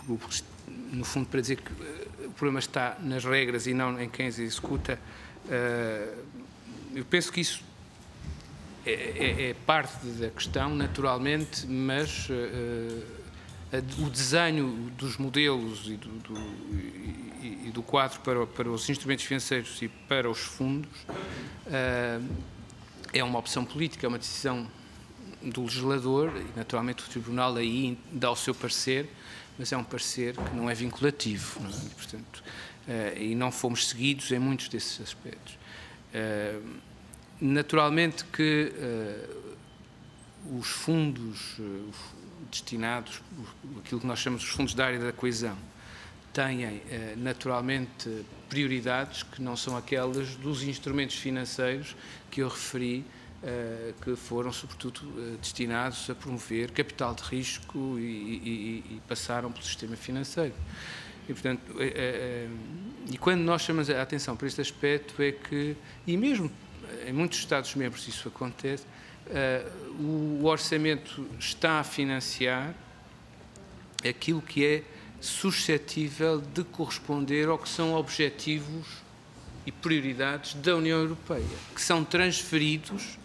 no fundo para dizer que o problema está nas regras e não em quem as executa. Uh, eu penso que isso é, é, é parte da questão, naturalmente, mas uh, a, o desenho dos modelos e do, do, e, e do quadro para, para os instrumentos financeiros e para os fundos uh, é uma opção política, é uma decisão do legislador e, naturalmente, o Tribunal aí dá o seu parecer, mas é um parecer que não é vinculativo, não é? E, portanto, Uh, e não fomos seguidos em muitos desses aspectos. Uh, naturalmente que uh, os fundos uh, destinados, aquilo que nós chamamos os fundos da área da coesão, têm uh, naturalmente prioridades que não são aquelas dos instrumentos financeiros que eu referi, uh, que foram sobretudo uh, destinados a promover capital de risco e, e, e passaram pelo sistema financeiro. E, portanto, é, é, e quando nós chamamos a atenção para este aspecto é que, e mesmo em muitos Estados-membros isso acontece, uh, o orçamento está a financiar aquilo que é suscetível de corresponder ao que são objetivos e prioridades da União Europeia, que são transferidos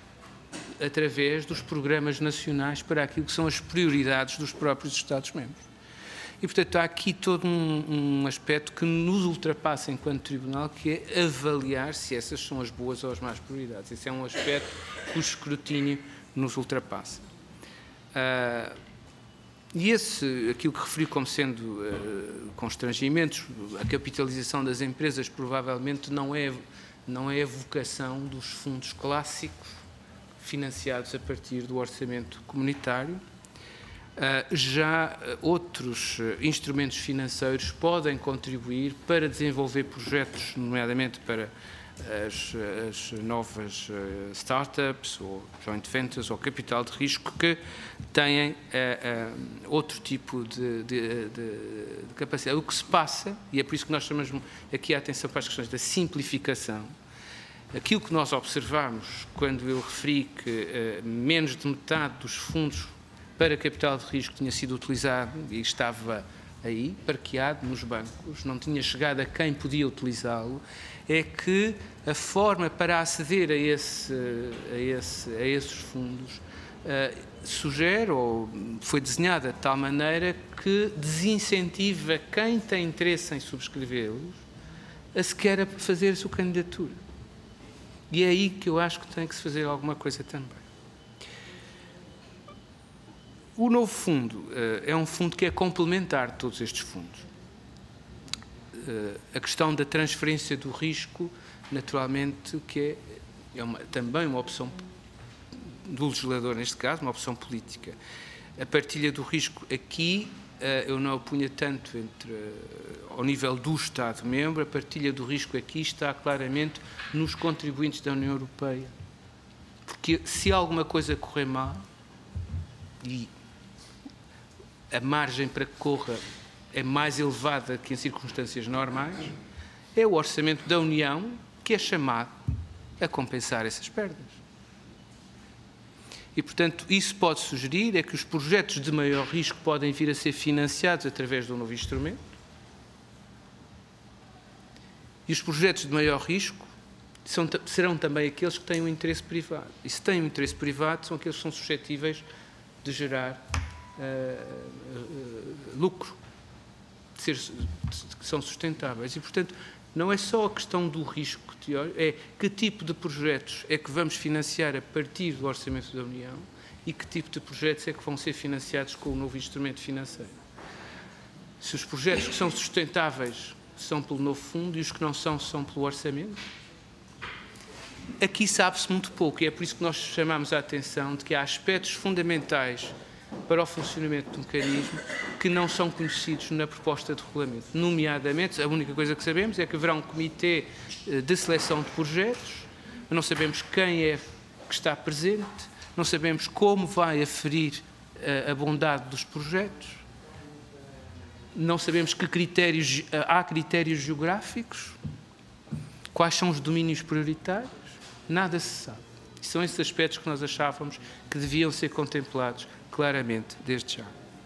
através dos programas nacionais para aquilo que são as prioridades dos próprios Estados-membros. E, portanto, há aqui todo um, um aspecto que nos ultrapassa enquanto Tribunal, que é avaliar se essas são as boas ou as más prioridades. Esse é um aspecto que o escrutínio nos ultrapassa. Uh, e esse, aquilo que referi como sendo uh, constrangimentos, a capitalização das empresas provavelmente não é, não é a vocação dos fundos clássicos financiados a partir do orçamento comunitário. Uh, já uh, outros uh, instrumentos financeiros podem contribuir para desenvolver projetos, nomeadamente para as, as novas uh, startups ou joint ventures ou capital de risco que têm uh, uh, outro tipo de, de, de, de capacidade. O que se passa, e é por isso que nós chamamos aqui a atenção para as questões da simplificação, aquilo que nós observamos quando eu referi que uh, menos de metade dos fundos para capital de risco tinha sido utilizado e estava aí, parqueado nos bancos, não tinha chegado a quem podia utilizá-lo, é que a forma para aceder a, esse, a, esse, a esses fundos uh, sugere ou foi desenhada de tal maneira que desincentiva quem tem interesse em subscrevê-los a sequer a fazer a sua candidatura. E é aí que eu acho que tem que se fazer alguma coisa também. O novo fundo uh, é um fundo que é complementar de todos estes fundos. Uh, a questão da transferência do risco, naturalmente, que é, é uma, também uma opção do legislador, neste caso, uma opção política. A partilha do risco aqui, uh, eu não a punha tanto entre, uh, ao nível do Estado-membro, a partilha do risco aqui está claramente nos contribuintes da União Europeia. Porque se alguma coisa correr mal, e a margem para que corra é mais elevada que em circunstâncias normais, é o orçamento da União que é chamado a compensar essas perdas. E, portanto, isso pode sugerir é que os projetos de maior risco podem vir a ser financiados através de um novo instrumento, e os projetos de maior risco são, serão também aqueles que têm um interesse privado. E se têm um interesse privado, são aqueles que são suscetíveis de gerar Uh, uh, lucro, de ser, de, que são sustentáveis. E, portanto, não é só a questão do risco teórico, é que tipo de projetos é que vamos financiar a partir do orçamento da União e que tipo de projetos é que vão ser financiados com o novo instrumento financeiro. Se os projetos que são sustentáveis são pelo novo fundo e os que não são, são pelo orçamento, aqui sabe-se muito pouco, e é por isso que nós chamamos a atenção de que há aspectos fundamentais para o funcionamento do mecanismo que não são conhecidos na proposta de regulamento. Nomeadamente, a única coisa que sabemos é que haverá um comitê de seleção de projetos, não sabemos quem é que está presente, não sabemos como vai aferir a bondade dos projetos, não sabemos que critérios, há critérios geográficos, quais são os domínios prioritários, nada se sabe. E são esses aspectos que nós achávamos que deviam ser contemplados claramente, desde já.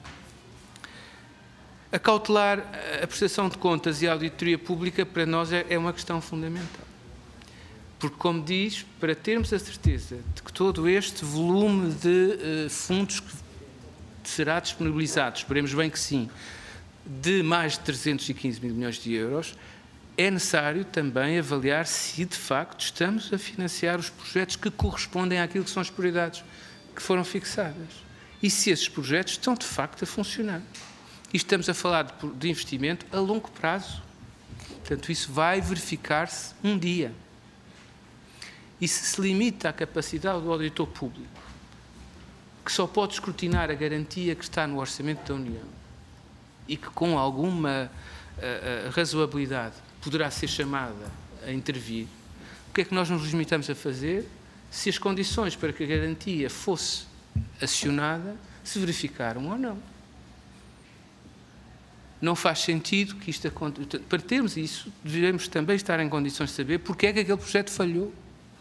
A cautelar a prestação de contas e a auditoria pública, para nós, é uma questão fundamental. Porque, como diz, para termos a certeza de que todo este volume de uh, fundos que será disponibilizado, esperemos bem que sim, de mais de trezentos e quinze mil milhões de euros, é necessário também avaliar se, de facto, estamos a financiar os projetos que correspondem àquilo que são as prioridades que foram fixadas. E se esses projetos estão, de facto, a funcionar. E estamos a falar de, de investimento a longo prazo. Portanto, isso vai verificar-se um dia. E se se limita à capacidade do auditor público, que só pode escrutinar a garantia que está no orçamento da União e que, com alguma uh, uh, razoabilidade, poderá ser chamada a intervir, o que é que nós nos limitamos a fazer se as condições para que a garantia fosse acionada se verificaram ou não? Não faz sentido que isto aconteça. Para termos isso, devemos também estar em condições de saber porque é que aquele projeto falhou.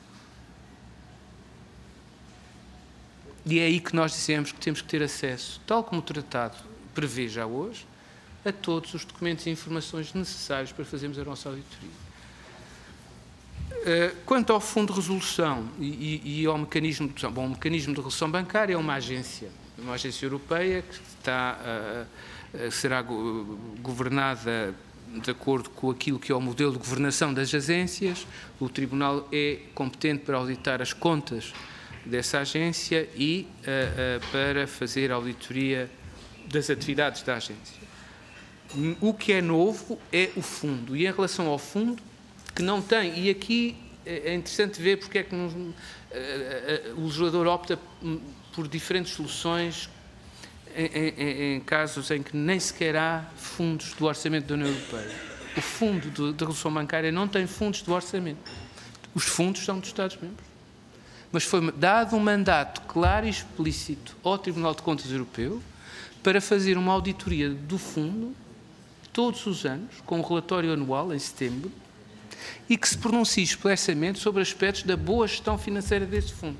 E é aí que nós dizemos que temos que ter acesso, tal como o tratado prevê já hoje, a todos os documentos e informações necessários para fazermos a nossa auditoria. Quanto ao Fundo de Resolução e, e, e ao mecanismo de, bom, o mecanismo de resolução bancária é uma agência, uma agência europeia que está, uh, será governada de acordo com aquilo que é o modelo de governação das agências. O Tribunal é competente para auditar as contas dessa agência e uh, uh, para fazer a auditoria das atividades da agência. O que é novo é o fundo, e em relação ao fundo, que não tem, e aqui é interessante ver porque é que nos, uh, uh, o legislador opta por diferentes soluções em, em, em casos em que nem sequer há fundos do orçamento da União Europeia. O fundo de, de resolução bancária não tem fundos do orçamento. Os fundos são dos Estados-membros. Mas foi dado um mandato claro e explícito ao Tribunal de Contas Europeu para fazer uma auditoria do fundo todos os anos, com um relatório anual em setembro, e que se pronuncie expressamente sobre aspectos da boa gestão financeira deste fundo.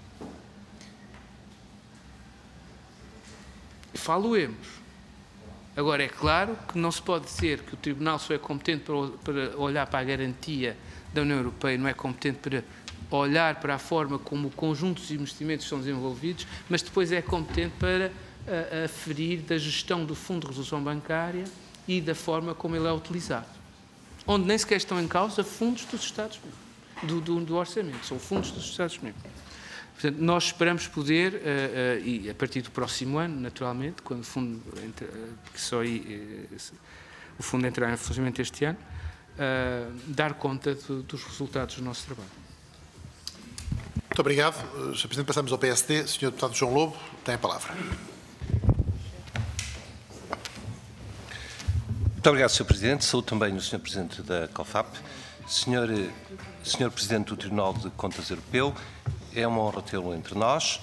Falo-emos. Agora, é claro que não se pode dizer que o Tribunal só é competente para, para olhar para a garantia da União Europeia, não é competente para olhar para a forma como o conjunto dos investimentos são desenvolvidos, mas depois é competente para a, aferir da gestão do Fundo de Resolução Bancária e da forma como ele é utilizado. onde nem sequer estão em causa fundos dos Estados-membros, do, do, do orçamento, são fundos dos Estados-membros. Portanto, nós esperamos poder, uh, uh, e a partir do próximo ano, naturalmente, quando o fundo, entra, uh, que só aí, uh, o fundo entrar em funcionamento este ano, uh, dar conta do, dos resultados do nosso trabalho. Muito obrigado. senhor Presidente, passamos ao P S D. senhor Deputado João Lobo, tem a palavra. Muito obrigado, senhor Presidente. Saúdo também o senhor Presidente da COFAP. senhor, senhor Presidente do Tribunal de Contas Europeu, é uma honra tê-lo entre nós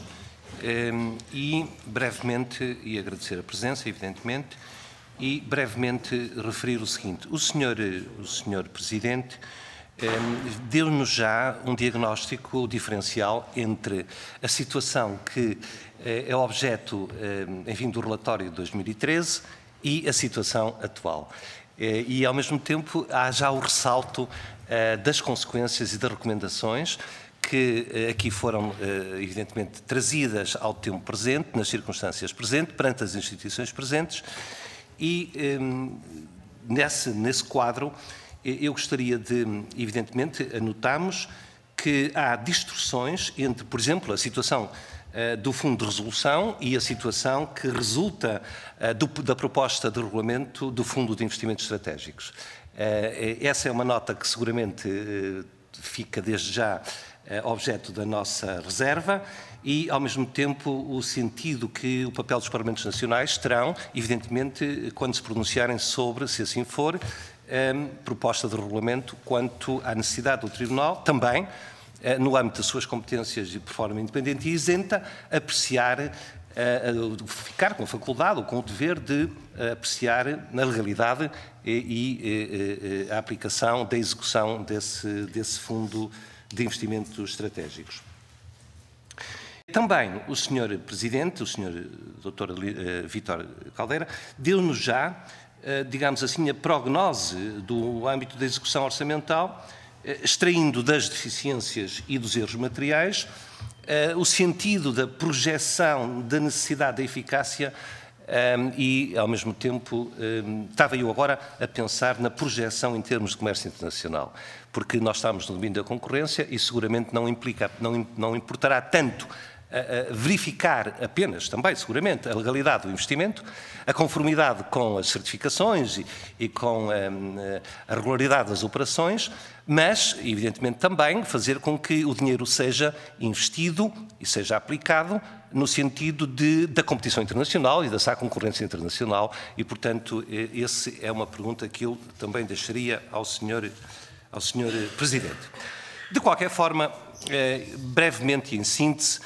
e brevemente, e agradecer a presença, evidentemente, e brevemente referir o seguinte. O senhor, o senhor Presidente deu-nos já um diagnóstico diferencial entre a situação que é objeto, enfim, do relatório de dois mil e treze e a situação atual. E, ao mesmo tempo, há já o ressalto das consequências e das recomendações que aqui foram, evidentemente, trazidas ao tempo presente, nas circunstâncias presentes, perante as instituições presentes, e nesse, nesse quadro eu gostaria de, evidentemente, anotarmos que há distorções entre, por exemplo, a situação do Fundo de Resolução e a situação que resulta do, da proposta de regulamento do Fundo de Investimentos Estratégicos. Essa é uma nota que seguramente fica desde já objeto da nossa reserva e, ao mesmo tempo, o sentido que o papel dos Parlamentos Nacionais terão, evidentemente, quando se pronunciarem sobre, se assim for, proposta de regulamento quanto à necessidade do Tribunal, também, no âmbito das suas competências e por forma independente e isenta, apreciar, ficar com a faculdade ou com o dever de apreciar na legalidade e, e a aplicação da execução desse, desse fundo de investimentos estratégicos. Também o senhor Presidente, o senhor doutor Vítor Caldeira, deu-nos já, digamos assim, a prognose do âmbito da execução orçamental, extraindo das deficiências e dos erros materiais o sentido da projeção da necessidade da eficácia e, ao mesmo tempo, estava eu agora a pensar na projeção em termos de comércio internacional, porque nós estamos no domínio da concorrência e seguramente não implica, não, não importará tanto a, a verificar apenas, também seguramente, a legalidade do investimento, a conformidade com as certificações e, e com a, a regularidade das operações, mas, evidentemente, também fazer com que o dinheiro seja investido e seja aplicado no sentido de, da competição internacional e dessa concorrência internacional e, portanto, essa é uma pergunta que eu também deixaria ao senhor, ao senhor Presidente. De qualquer forma, brevemente e em síntese,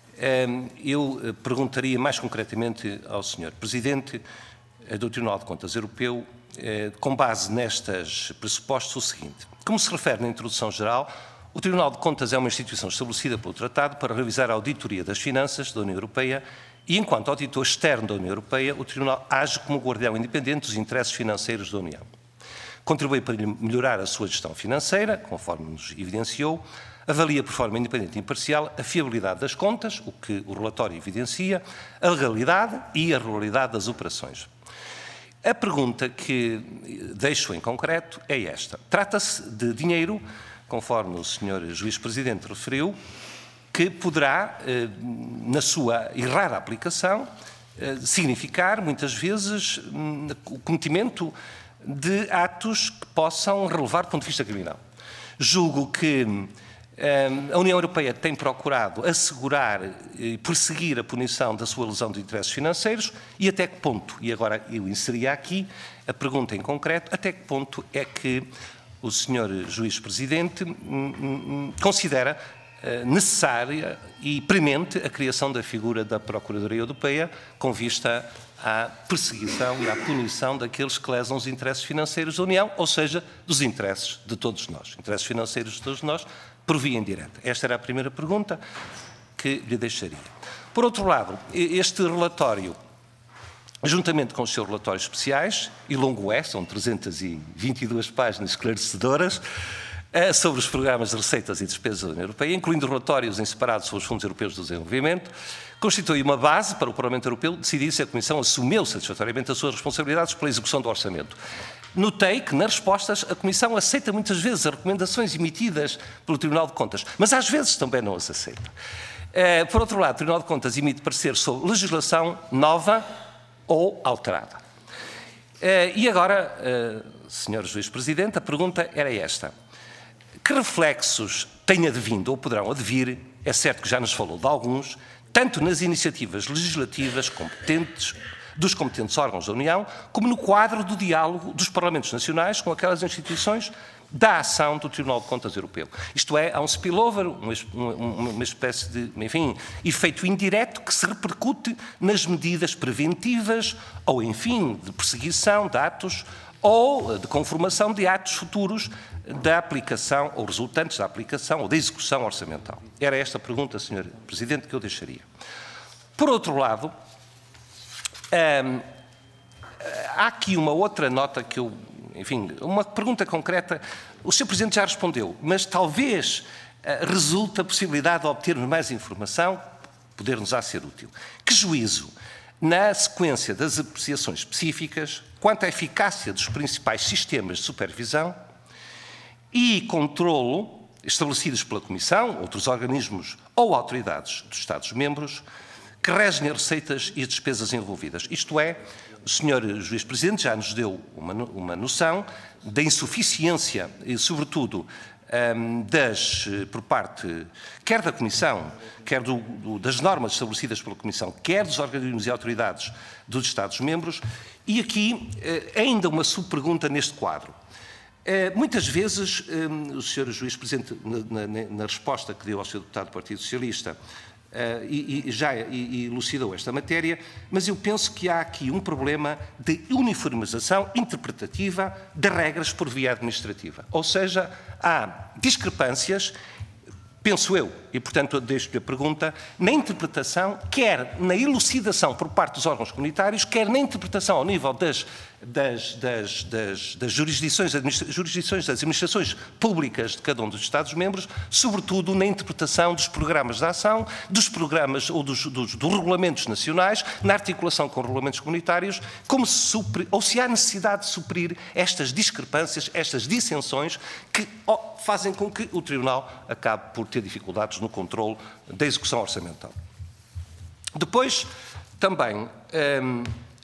eu perguntaria mais concretamente ao senhor Presidente do Tribunal de Contas Europeu, com base nestas pressupostos, o seguinte. Como se refere na introdução geral, o Tribunal de Contas é uma instituição estabelecida pelo Tratado para revisar a auditoria das finanças da União Europeia e, enquanto auditor externo da União Europeia, o Tribunal age como guardião independente dos interesses financeiros da União. Contribui para melhorar a sua gestão financeira, conforme nos evidenciou, avalia por forma independente e imparcial a fiabilidade das contas, o que o relatório evidencia, a legalidade e a regularidade das operações. A pergunta que deixo em concreto é esta. Trata-se de dinheiro, conforme o senhor Juiz Presidente referiu, que poderá, na sua errada aplicação, significar, muitas vezes, o cometimento de atos que possam relevar do ponto de vista criminal. Julgo que a União Europeia tem procurado assegurar e perseguir a punição da sua lesão de interesses financeiros e até que ponto, e agora eu inseria aqui a pergunta em concreto, até que ponto é que o senhor Juiz Presidente considera necessária e premente a criação da figura da Procuradoria Europeia com vista à perseguição e à punição daqueles que lesam os interesses financeiros da União, ou seja, dos interesses de todos nós, interesses financeiros de todos nós, por via indireta. Esta era a primeira pergunta que lhe deixaria. Por outro lado, este relatório, juntamente com os seus relatórios especiais, e longo é, são trezentas e vinte e duas páginas esclarecedoras, sobre os programas de receitas e despesas da União Europeia, incluindo relatórios em separado sobre os Fundos Europeus de Desenvolvimento, constitui uma base para o Parlamento Europeu decidir se a Comissão assumiu satisfatoriamente as suas responsabilidades pela execução do orçamento. Notei que, nas respostas, a Comissão aceita muitas vezes as recomendações emitidas pelo Tribunal de Contas, mas às vezes também não as aceita. Uh, por outro lado, o Tribunal de Contas emite parecer sobre legislação nova ou alterada. Uh, e agora, uh, senhor Juiz Presidente, a pergunta era esta. Que reflexos têm advindo ou poderão advir, é certo que já nos falou de alguns, tanto nas iniciativas legislativas competentes, dos competentes órgãos da União, como no quadro do diálogo dos Parlamentos Nacionais com aquelas instituições da ação do Tribunal de Contas Europeu. Isto é, há um spillover, uma, uma, uma espécie de, enfim, efeito indireto que se repercute nas medidas preventivas ou, enfim, de perseguição de atos ou de conformação de atos futuros da aplicação, ou resultantes da aplicação ou da execução orçamental. Era esta a pergunta, senhor Presidente, que eu deixaria. Por outro lado, hum, há aqui uma outra nota que eu, enfim, uma pergunta concreta, o senhor Presidente já respondeu, mas talvez uh, resulte a possibilidade de obtermos mais informação, poder-nos-á ser útil. Que juízo, na sequência das apreciações específicas, quanto à eficácia dos principais sistemas de supervisão e controlo estabelecidos pela Comissão, outros organismos ou autoridades dos Estados-membros, que regem as receitas e as despesas envolvidas. Isto é, o senhor Juiz Presidente já nos deu uma, uma noção da insuficiência e, sobretudo, um, das, por parte, quer da Comissão, quer do, do, das normas estabelecidas pela Comissão, quer dos organismos e autoridades dos Estados-membros. E aqui, ainda uma subpergunta neste quadro. Muitas vezes, o senhor Juiz Presidente, na, na, na resposta que deu ao senhor Deputado do Partido Socialista, Uh, e, e já elucidou esta matéria, mas eu penso que há aqui um problema de uniformização interpretativa de regras por via administrativa. Ou seja, há discrepâncias, penso eu, e portanto deixo-lhe a pergunta, na interpretação, quer na elucidação por parte dos órgãos comunitários, quer na interpretação ao nível das, das, das, das, das jurisdições, jurisdições das administrações públicas de cada um dos Estados-membros, sobretudo na interpretação dos programas de ação, dos programas ou dos, dos, dos regulamentos nacionais, na articulação com regulamentos comunitários, como se supre, ou se há necessidade de suprir estas discrepâncias, estas dissensões que oh, fazem com que o Tribunal acabe por ter dificuldades no controle da execução orçamental. Depois, também, hum,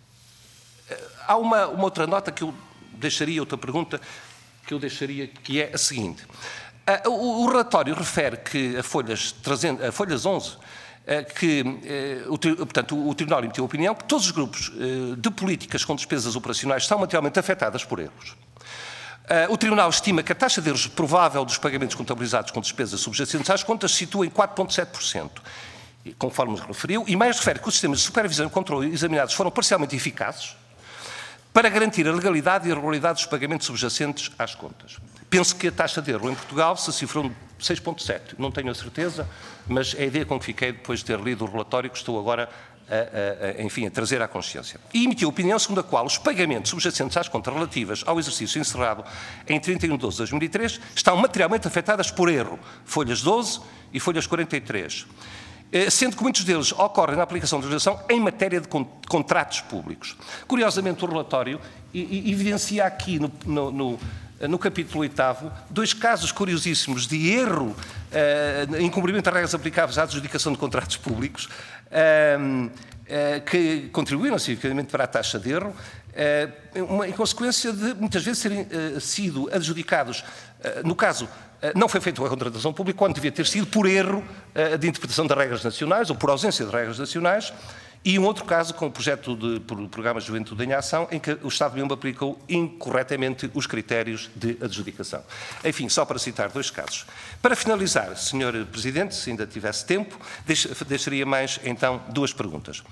há uma, uma outra nota que eu deixaria, outra pergunta que eu deixaria, que é a seguinte. O, o relatório refere que a folhas, trezentas, a folhas onze, que, o, portanto, o Tribunal emitiu a opinião que todos os grupos de políticas com despesas operacionais são materialmente afetadas por erros. O Tribunal estima que a taxa de erros provável dos pagamentos contabilizados com despesas subjacentes às contas se situa em quatro vírgula sete por cento, conforme nos referiu, e mais refere que os sistemas de supervisão e controle examinados foram parcialmente eficazes para garantir a legalidade e a regularidade dos pagamentos subjacentes às contas. Penso que a taxa de erro em Portugal se cifrou em seis vírgula sete, não tenho a certeza, mas é a ideia com que fiquei depois de ter lido o relatório que estou agora A, a, a, enfim, a trazer à consciência. E emitiu opinião segundo a qual os pagamentos subjacentes às contas relativas ao exercício encerrado em trinta e um de doze de dois mil e três estão materialmente afetadas por erro, folhas doze e folhas quarenta e três, sendo que muitos deles ocorrem na aplicação da legislação em matéria de contratos públicos. Curiosamente, o relatório evidencia aqui no, no, no no capítulo oitavo, dois casos curiosíssimos de erro uh, em cumprimento das regras aplicáveis à adjudicação de contratos públicos, uh, uh, que contribuíram significativamente para a taxa de erro, uh, uma, em consequência de muitas vezes terem uh, sido adjudicados, uh, no caso, uh, não foi feita a contratação pública, quando devia ter sido por erro uh, de interpretação das regras nacionais ou por ausência de regras nacionais. E um outro caso com o projeto de Programa de Juventude em Ação, em que o Estado-membro aplicou incorretamente os critérios de adjudicação. Enfim, só para citar dois casos. Para finalizar, senhor Presidente, se ainda tivesse tempo, deixaria mais, então, duas perguntas.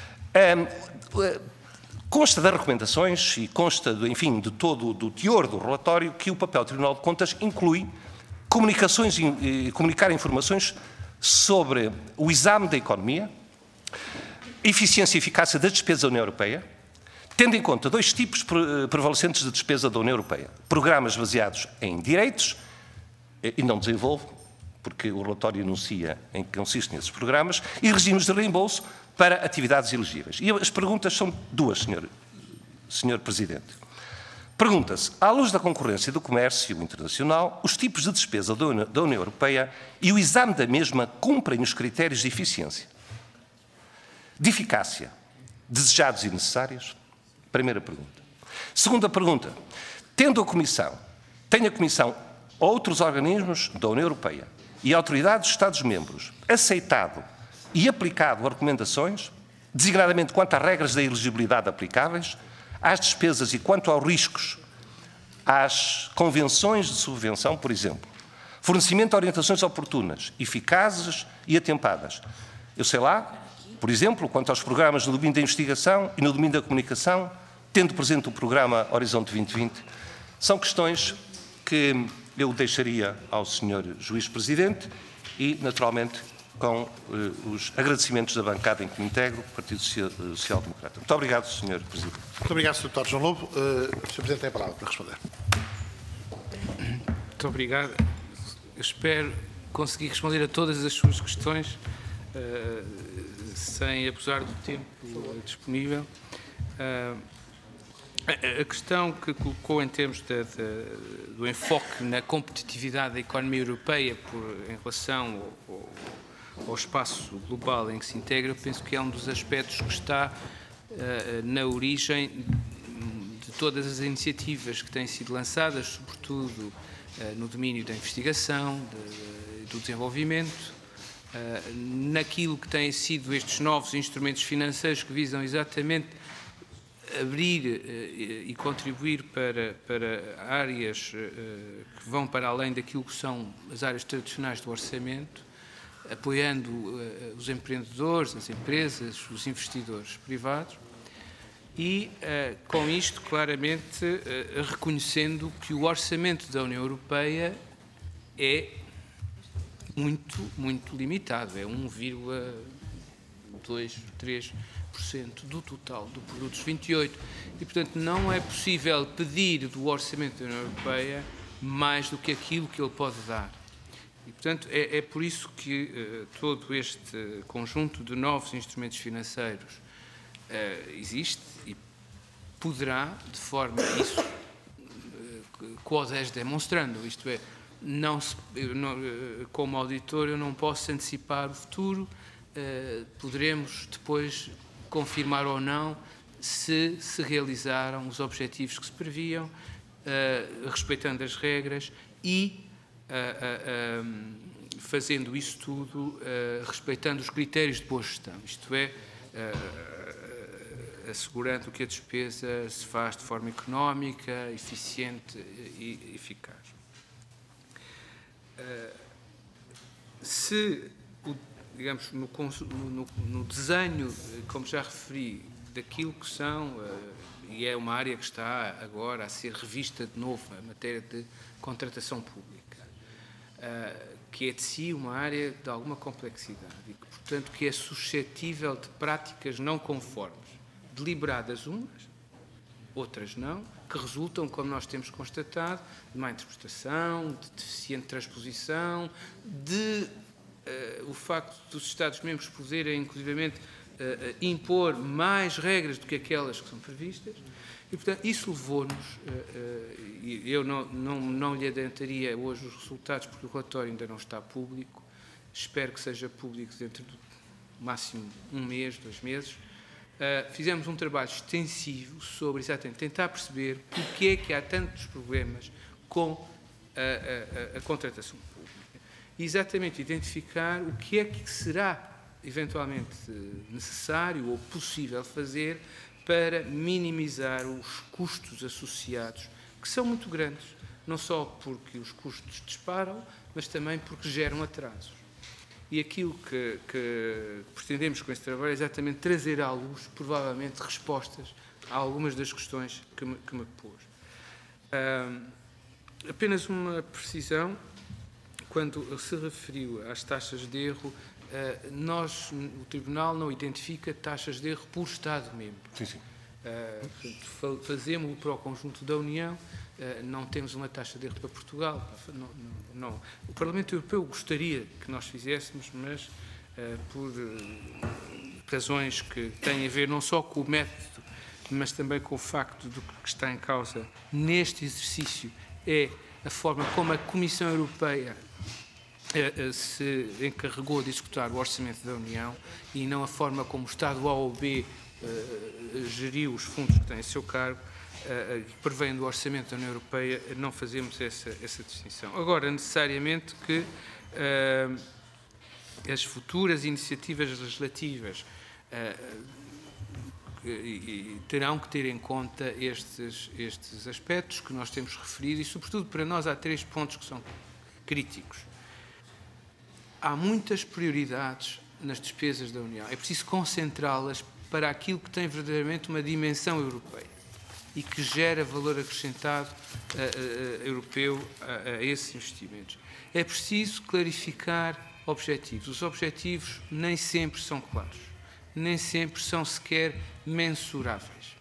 Um, consta das recomendações e consta, de, enfim, de todo o teor do relatório que o papel do Tribunal de Contas inclui comunicações, comunicar informações sobre o exame da economia, eficiência e eficácia das despesas da União Europeia, tendo em conta dois tipos prevalecentes de despesa da União Europeia. Programas baseados em direitos, e não desenvolvo, porque o relatório enuncia em que consistem esses programas, e regimes de reembolso para atividades elegíveis. E as perguntas são duas, senhor, senhor Presidente. Pergunta-se, à luz da concorrência do comércio internacional, os tipos de despesa da União, da União Europeia e o exame da mesma cumprem os critérios de eficiência, de eficácia, desejados e necessários? Primeira pergunta. Segunda pergunta, tendo a Comissão, tem a Comissão outros organismos da União Europeia e autoridades dos Estados-membros aceitado e aplicado recomendações, designadamente quanto às regras da elegibilidade aplicáveis, às despesas e quanto aos riscos, às convenções de subvenção, por exemplo, fornecimento de orientações oportunas, eficazes e atempadas. Eu sei lá, por exemplo, quanto aos programas no domínio da investigação e no domínio da comunicação, tendo presente o programa Horizonte vinte vinte, são questões que eu deixaria ao senhor Juiz Presidente e, naturalmente, com uh, os agradecimentos da bancada em que me integro, Partido Social Democrata. Muito obrigado, senhor Presidente. Muito obrigado, senhor Deputado João Lobo. Uh, senhor Presidente tem a palavra para responder. Muito obrigado. Eu espero conseguir responder a todas as suas questões uh, sem abusar do tempo uh, disponível. Uh, a, a questão que colocou em termos de, de, do enfoque na competitividade da economia europeia por, em relação ao, ao ao espaço global em que se integra, eu penso que é um dos aspectos que está uh, na origem de todas as iniciativas que têm sido lançadas, sobretudo uh, no domínio da investigação, de, de, do desenvolvimento, uh, naquilo que têm sido estes novos instrumentos financeiros que visam exatamente abrir uh, e contribuir para, para áreas uh, que vão para além daquilo que são as áreas tradicionais do orçamento, apoiando uh, os empreendedores, as empresas, os investidores privados e, uh, com isto, claramente, uh, reconhecendo que o orçamento da União Europeia é muito, muito limitado, é um vírgula dois, três por cento do total do produto dos vinte e oito e, portanto, não é possível pedir do orçamento da União Europeia mais do que aquilo que ele pode dar. E, portanto, é, é por isso que uh, todo este conjunto de novos instrumentos financeiros uh, existe e poderá, de forma isso, uh, quodés demonstrando, isto é, não se, eu não, uh, como auditor eu não posso antecipar o futuro, uh, poderemos depois confirmar ou não se se realizaram os objetivos que se previam, uh, respeitando as regras e Uh, uh, um, fazendo isso tudo, uh, respeitando os critérios de boa gestão, isto é, uh, assegurando que a despesa se faz de forma económica, eficiente e eficaz. Uh, se, o, digamos, no, no, no desenho, como já referi, daquilo que são, uh, e é uma área que está agora a ser revista de novo, a matéria de contratação pública, Uh, que é de si uma área de alguma complexidade e que, portanto, que é suscetível de práticas não conformes, deliberadas umas, outras não, que resultam, como nós temos constatado, de má interpretação, de deficiente transposição, de uh, o facto dos Estados-membros poderem, inclusivamente, uh, uh, impor mais regras do que aquelas que são previstas. E, portanto, isso levou-nos, e eu não, não, não lhe adiantaria hoje os resultados, porque o relatório ainda não está público, espero que seja público dentro do máximo um mês, dois meses. Uh, fizemos um trabalho extensivo sobre, exatamente, tentar perceber porque é que há tantos problemas com a, a, a contratação pública. E exatamente identificar o que é que será eventualmente necessário ou possível fazer para minimizar os custos associados, que são muito grandes, não só porque os custos disparam, mas também porque geram atrasos. E aquilo que, que pretendemos com este trabalho é exatamente trazer à luz, provavelmente, respostas a algumas das questões que me, que me pôs. Uh, apenas uma precisão, quando se referiu às taxas de erro, Uh, nós, o Tribunal não identifica taxas de erro por Estado-membro. Sim, sim. Uh, fazemos-lo para o conjunto da União, uh, não temos uma taxa de erro para Portugal. Não, não, não. O Parlamento Europeu gostaria que nós fizéssemos, mas uh, por uh, razões que têm a ver não só com o método mas também com o facto do que está em causa neste exercício é a forma como a Comissão Europeia se encarregou de executar o Orçamento da União e não a forma como o Estado A ou B geriu os fundos que têm a seu cargo, que prevêem do Orçamento da União Europeia, não fazemos essa, essa distinção. Agora, necessariamente que uh, as futuras iniciativas legislativas uh, e, e terão que ter em conta estes, estes aspectos que nós temos referido e, sobretudo, para nós há três pontos que são críticos. Há muitas prioridades nas despesas da União. É preciso concentrá-las para aquilo que tem verdadeiramente uma dimensão europeia e que gera valor acrescentado uh, uh, europeu a, a esses investimentos. É preciso clarificar objetivos. Os objetivos nem sempre são claros, nem sempre são sequer mensuráveis.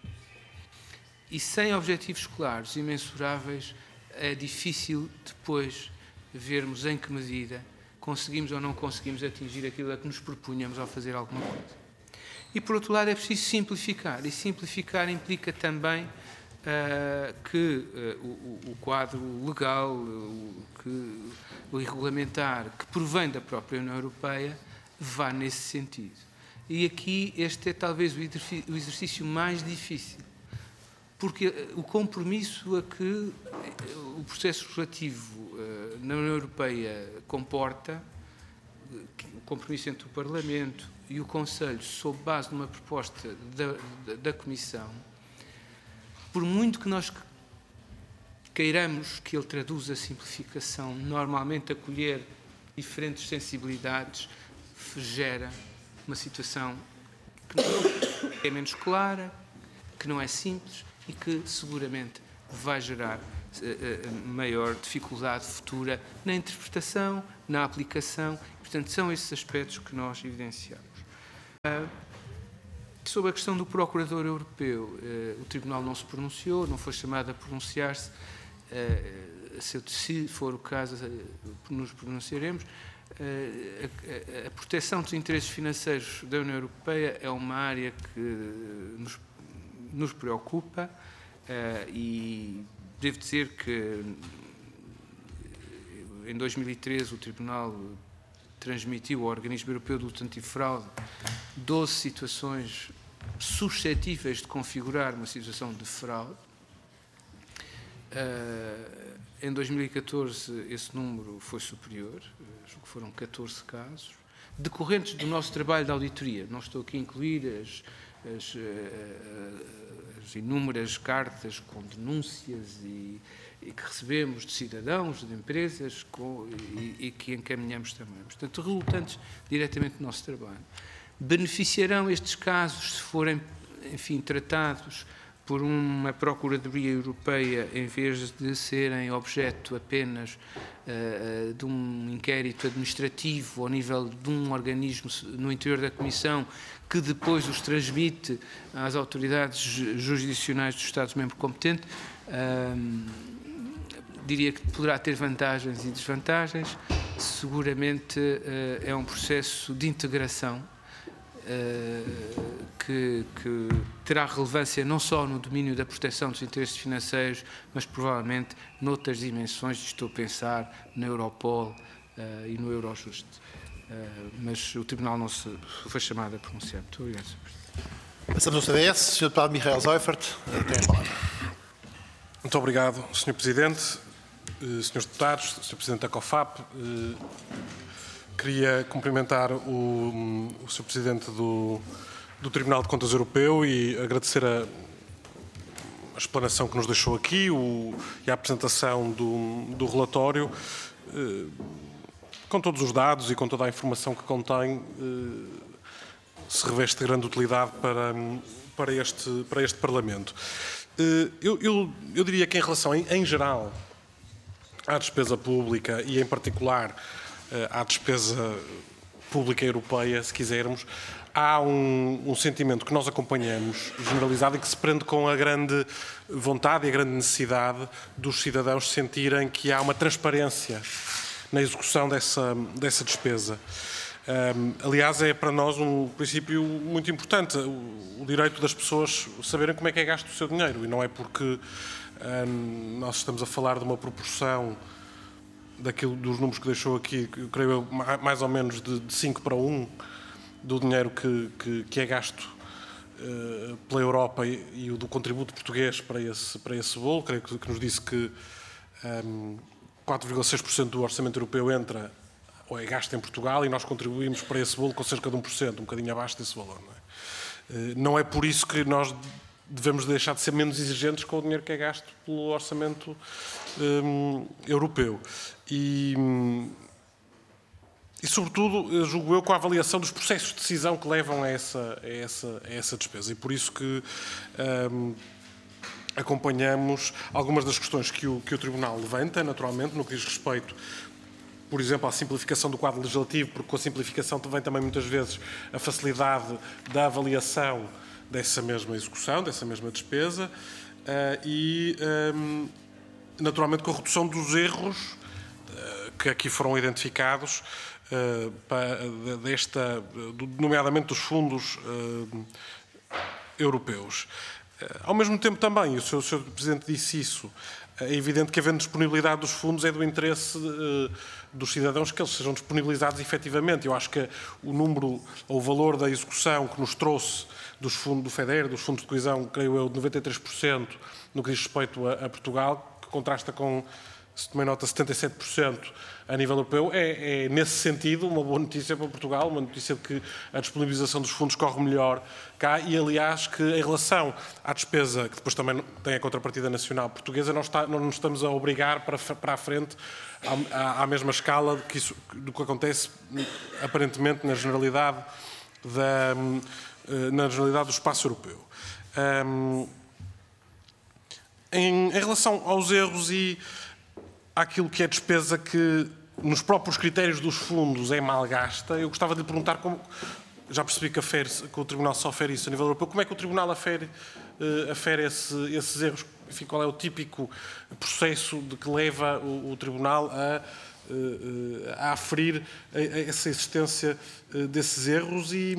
E sem objetivos claros e mensuráveis é difícil depois vermos em que medida conseguimos ou não conseguimos atingir aquilo a que nos propunhamos ao fazer alguma coisa. E, por outro lado, é preciso simplificar. E simplificar implica também uh, que uh, o, o quadro legal, o, que, o regulamentar, que provém da própria União Europeia, vá nesse sentido. E aqui este é talvez o exercício mais difícil, porque o compromisso a que o processo legislativo uh, na União Europeia comporta, o compromisso entre o Parlamento e o Conselho, sob base de uma proposta da, da, da Comissão, por muito que nós queiramos que ele traduza a simplificação, normalmente acolher diferentes sensibilidades, gera uma situação que é menos clara, que não é simples e que seguramente vai gerar uh, maior dificuldade futura na interpretação, na aplicação. Portanto, são esses aspectos que nós evidenciamos. Uh, sobre a questão do Procurador Europeu, uh, o Tribunal não se pronunciou, não foi chamado a pronunciar-se. Uh, se, se for o caso, uh, nos pronunciaremos. Uh, a, a, a proteção dos interesses financeiros da União Europeia é uma área que nos, nos preocupa uh, e devo dizer que em dois mil e treze o Tribunal transmitiu ao Organismo Europeu de Luta Antifraude doze situações suscetíveis de configurar uma situação de fraude. Uh, em dois mil e catorze esse número foi superior, julgo que foram catorze casos, decorrentes do nosso trabalho de auditoria. Não estou aqui a incluir as, as, as inúmeras cartas com denúncias e, e que recebemos de cidadãos, de empresas com, e, e que encaminhamos também. Portanto, resultantes diretamente do nosso trabalho. Beneficiarão estes casos, se forem, enfim, tratados por uma Procuradoria Europeia, em vez de serem objeto apenas uh, de um inquérito administrativo ao nível de um organismo no interior da Comissão, que depois os transmite às autoridades jurisdicionais dos Estados-membros competentes, uh, diria que poderá ter vantagens e desvantagens. Seguramente uh, é um processo de integração Que, que terá relevância não só no domínio da proteção dos interesses financeiros, mas provavelmente noutras dimensões, estou a pensar na Europol uh, e no Eurojust. Uh, mas o Tribunal não se foi chamado a pronunciar. Muito obrigado, senhor Presidente. Passamos ao C D S. senhor Deputado Michael Seufert, tem a palavra. Muito obrigado, senhor Presidente, senhores Deputados, senhor Presidente da COFAP. Queria cumprimentar o, o senhor Presidente do, do Tribunal de Contas Europeu e agradecer a, a explanação que nos deixou aqui o, e a apresentação do, do relatório, eh, com todos os dados e com toda a informação que contém, eh, se reveste de grande utilidade para, para, este, para este Parlamento. Eh, eu, eu, eu diria que em relação, em, em geral, à despesa pública e em particular à despesa pública europeia, se quisermos, há um, um sentimento que nós acompanhamos, generalizado, e que se prende com a grande vontade e a grande necessidade dos cidadãos sentirem que há uma transparência na execução dessa, dessa despesa. Um, aliás, é para nós um princípio muito importante, o, o direito das pessoas saberem como é que é gasto o seu dinheiro, e não é porque um, nós estamos a falar de uma proporção daquilo, dos números que deixou aqui, que eu creio mais ou menos de, de cinco para um do dinheiro que, que, que é gasto uh, pela Europa e, e o do contributo português para esse, para esse bolo. Creio que, que nos disse que um, quatro vírgula seis por cento do orçamento europeu entra ou é gasto em Portugal, e nós contribuímos para esse bolo com cerca de um por cento, um bocadinho abaixo desse valor. Não é, não é por isso que nós devemos deixar de ser menos exigentes com o dinheiro que é gasto pelo orçamento um, europeu. E, e, sobretudo, julgo eu, com a avaliação dos processos de decisão que levam a essa, a essa, a essa despesa. E por isso que um, acompanhamos algumas das questões que o, que o Tribunal levanta, naturalmente, no que diz respeito, por exemplo, à simplificação do quadro legislativo, porque com a simplificação vem também muitas vezes a facilidade da avaliação dessa mesma execução, dessa mesma despesa, e naturalmente com a redução dos erros que aqui foram identificados, desta, nomeadamente dos fundos europeus. Ao mesmo tempo também, o senhor, o senhor Presidente disse isso, é evidente que, havendo disponibilidade dos fundos, é do interesse uh, dos cidadãos que eles sejam disponibilizados efetivamente. Eu acho que o número, ou o valor da execução que nos trouxe dos fundos do FEDER, dos fundos de coesão, creio eu, de noventa e três por cento no que diz respeito a, a Portugal, que contrasta com, se tomei nota, setenta e sete por cento a nível europeu, é, é, nesse sentido, uma boa notícia para Portugal, uma notícia de que a disponibilização dos fundos corre melhor cá e, aliás, que em relação à despesa, que depois também tem a contrapartida nacional portuguesa, não, está, não nos estamos a obrigar para, para a frente à, à mesma escala do que, isso, do que acontece, aparentemente, na generalidade, da, na generalidade do espaço europeu. Um, em, em relação aos erros e àquilo que é despesa que, nos próprios critérios dos fundos, é mal gasta, eu gostava de lhe perguntar, como, já percebi que, afere, que o Tribunal só afere isso a nível europeu, como é que o Tribunal afere, uh, afere esse, esses erros? Enfim, qual é o típico processo de que leva o, o Tribunal a, uh, a aferir a, a essa existência uh, desses erros? E,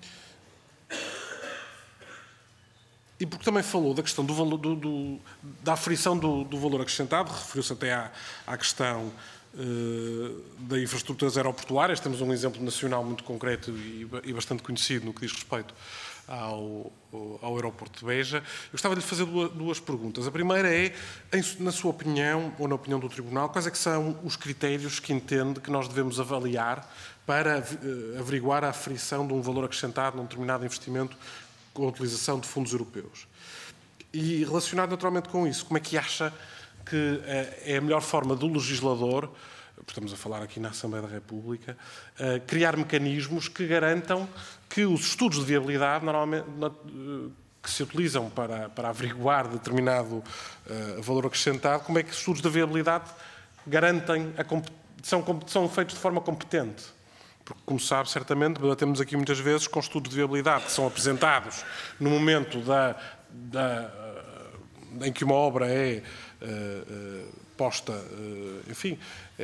E porque também falou da questão do valor, do, do, da aferição do, do valor acrescentado, referiu-se até à, à questão uh, das infraestruturas aeroportuárias. Temos um exemplo nacional muito concreto e, e bastante conhecido no que diz respeito ao, ao aeroporto de Beja. Eu gostava de lhe fazer duas, duas perguntas. A primeira é, em, na sua opinião, ou na opinião do Tribunal, quais é que são os critérios que entende que nós devemos avaliar para uh, averiguar a aferição de um valor acrescentado num determinado investimento com a utilização de fundos europeus? E relacionado naturalmente com isso, como é que acha que é a melhor forma do legislador, estamos a falar aqui na Assembleia da República, criar mecanismos que garantam que os estudos de viabilidade normalmente, que se utilizam para, para averiguar determinado valor acrescentado, como é que os estudos de viabilidade garantem, a, são, são feitos de forma competente? Porque, como sabe, certamente, debatemos aqui muitas vezes com estudos de viabilidade que são apresentados no momento da, da, em que uma obra é uh, uh, posta, uh, enfim,